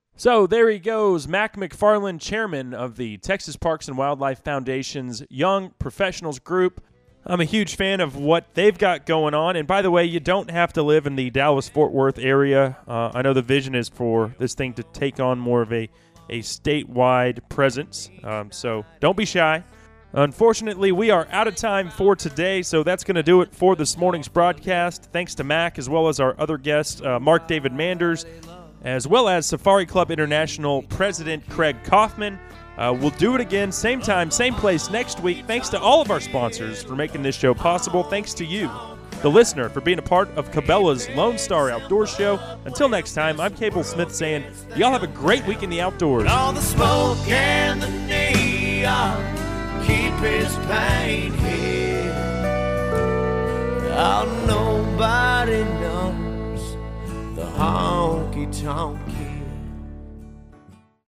So there he goes, Mac McFarland, chairman of the Texas Parks and Wildlife Foundation's Young Professionals Group. I'm a huge fan of what they've got going on. And by the way, you don't have to live in the Dallas-Fort Worth area. Uh, I know the vision is for this thing to take on more of a, a statewide presence. Um, so don't be shy. Unfortunately, we are out of time for today, so that's going to do it for this morning's broadcast. Thanks to Mac, as well as our other guests, uh, Mark David Manders, as well as Safari Club International President Craig Kaufman. Uh, we'll do it again, same time, same place next week. Thanks to all of our sponsors for making this show possible. Thanks to you, the listener, for being a part of Cabela's Lone Star Outdoors Show. Until next time, I'm Cable Smith saying, y'all have a great week in the outdoors. All the smoke and the neon keep his pain hid. Oh, nobody knows the honky-tonk kid.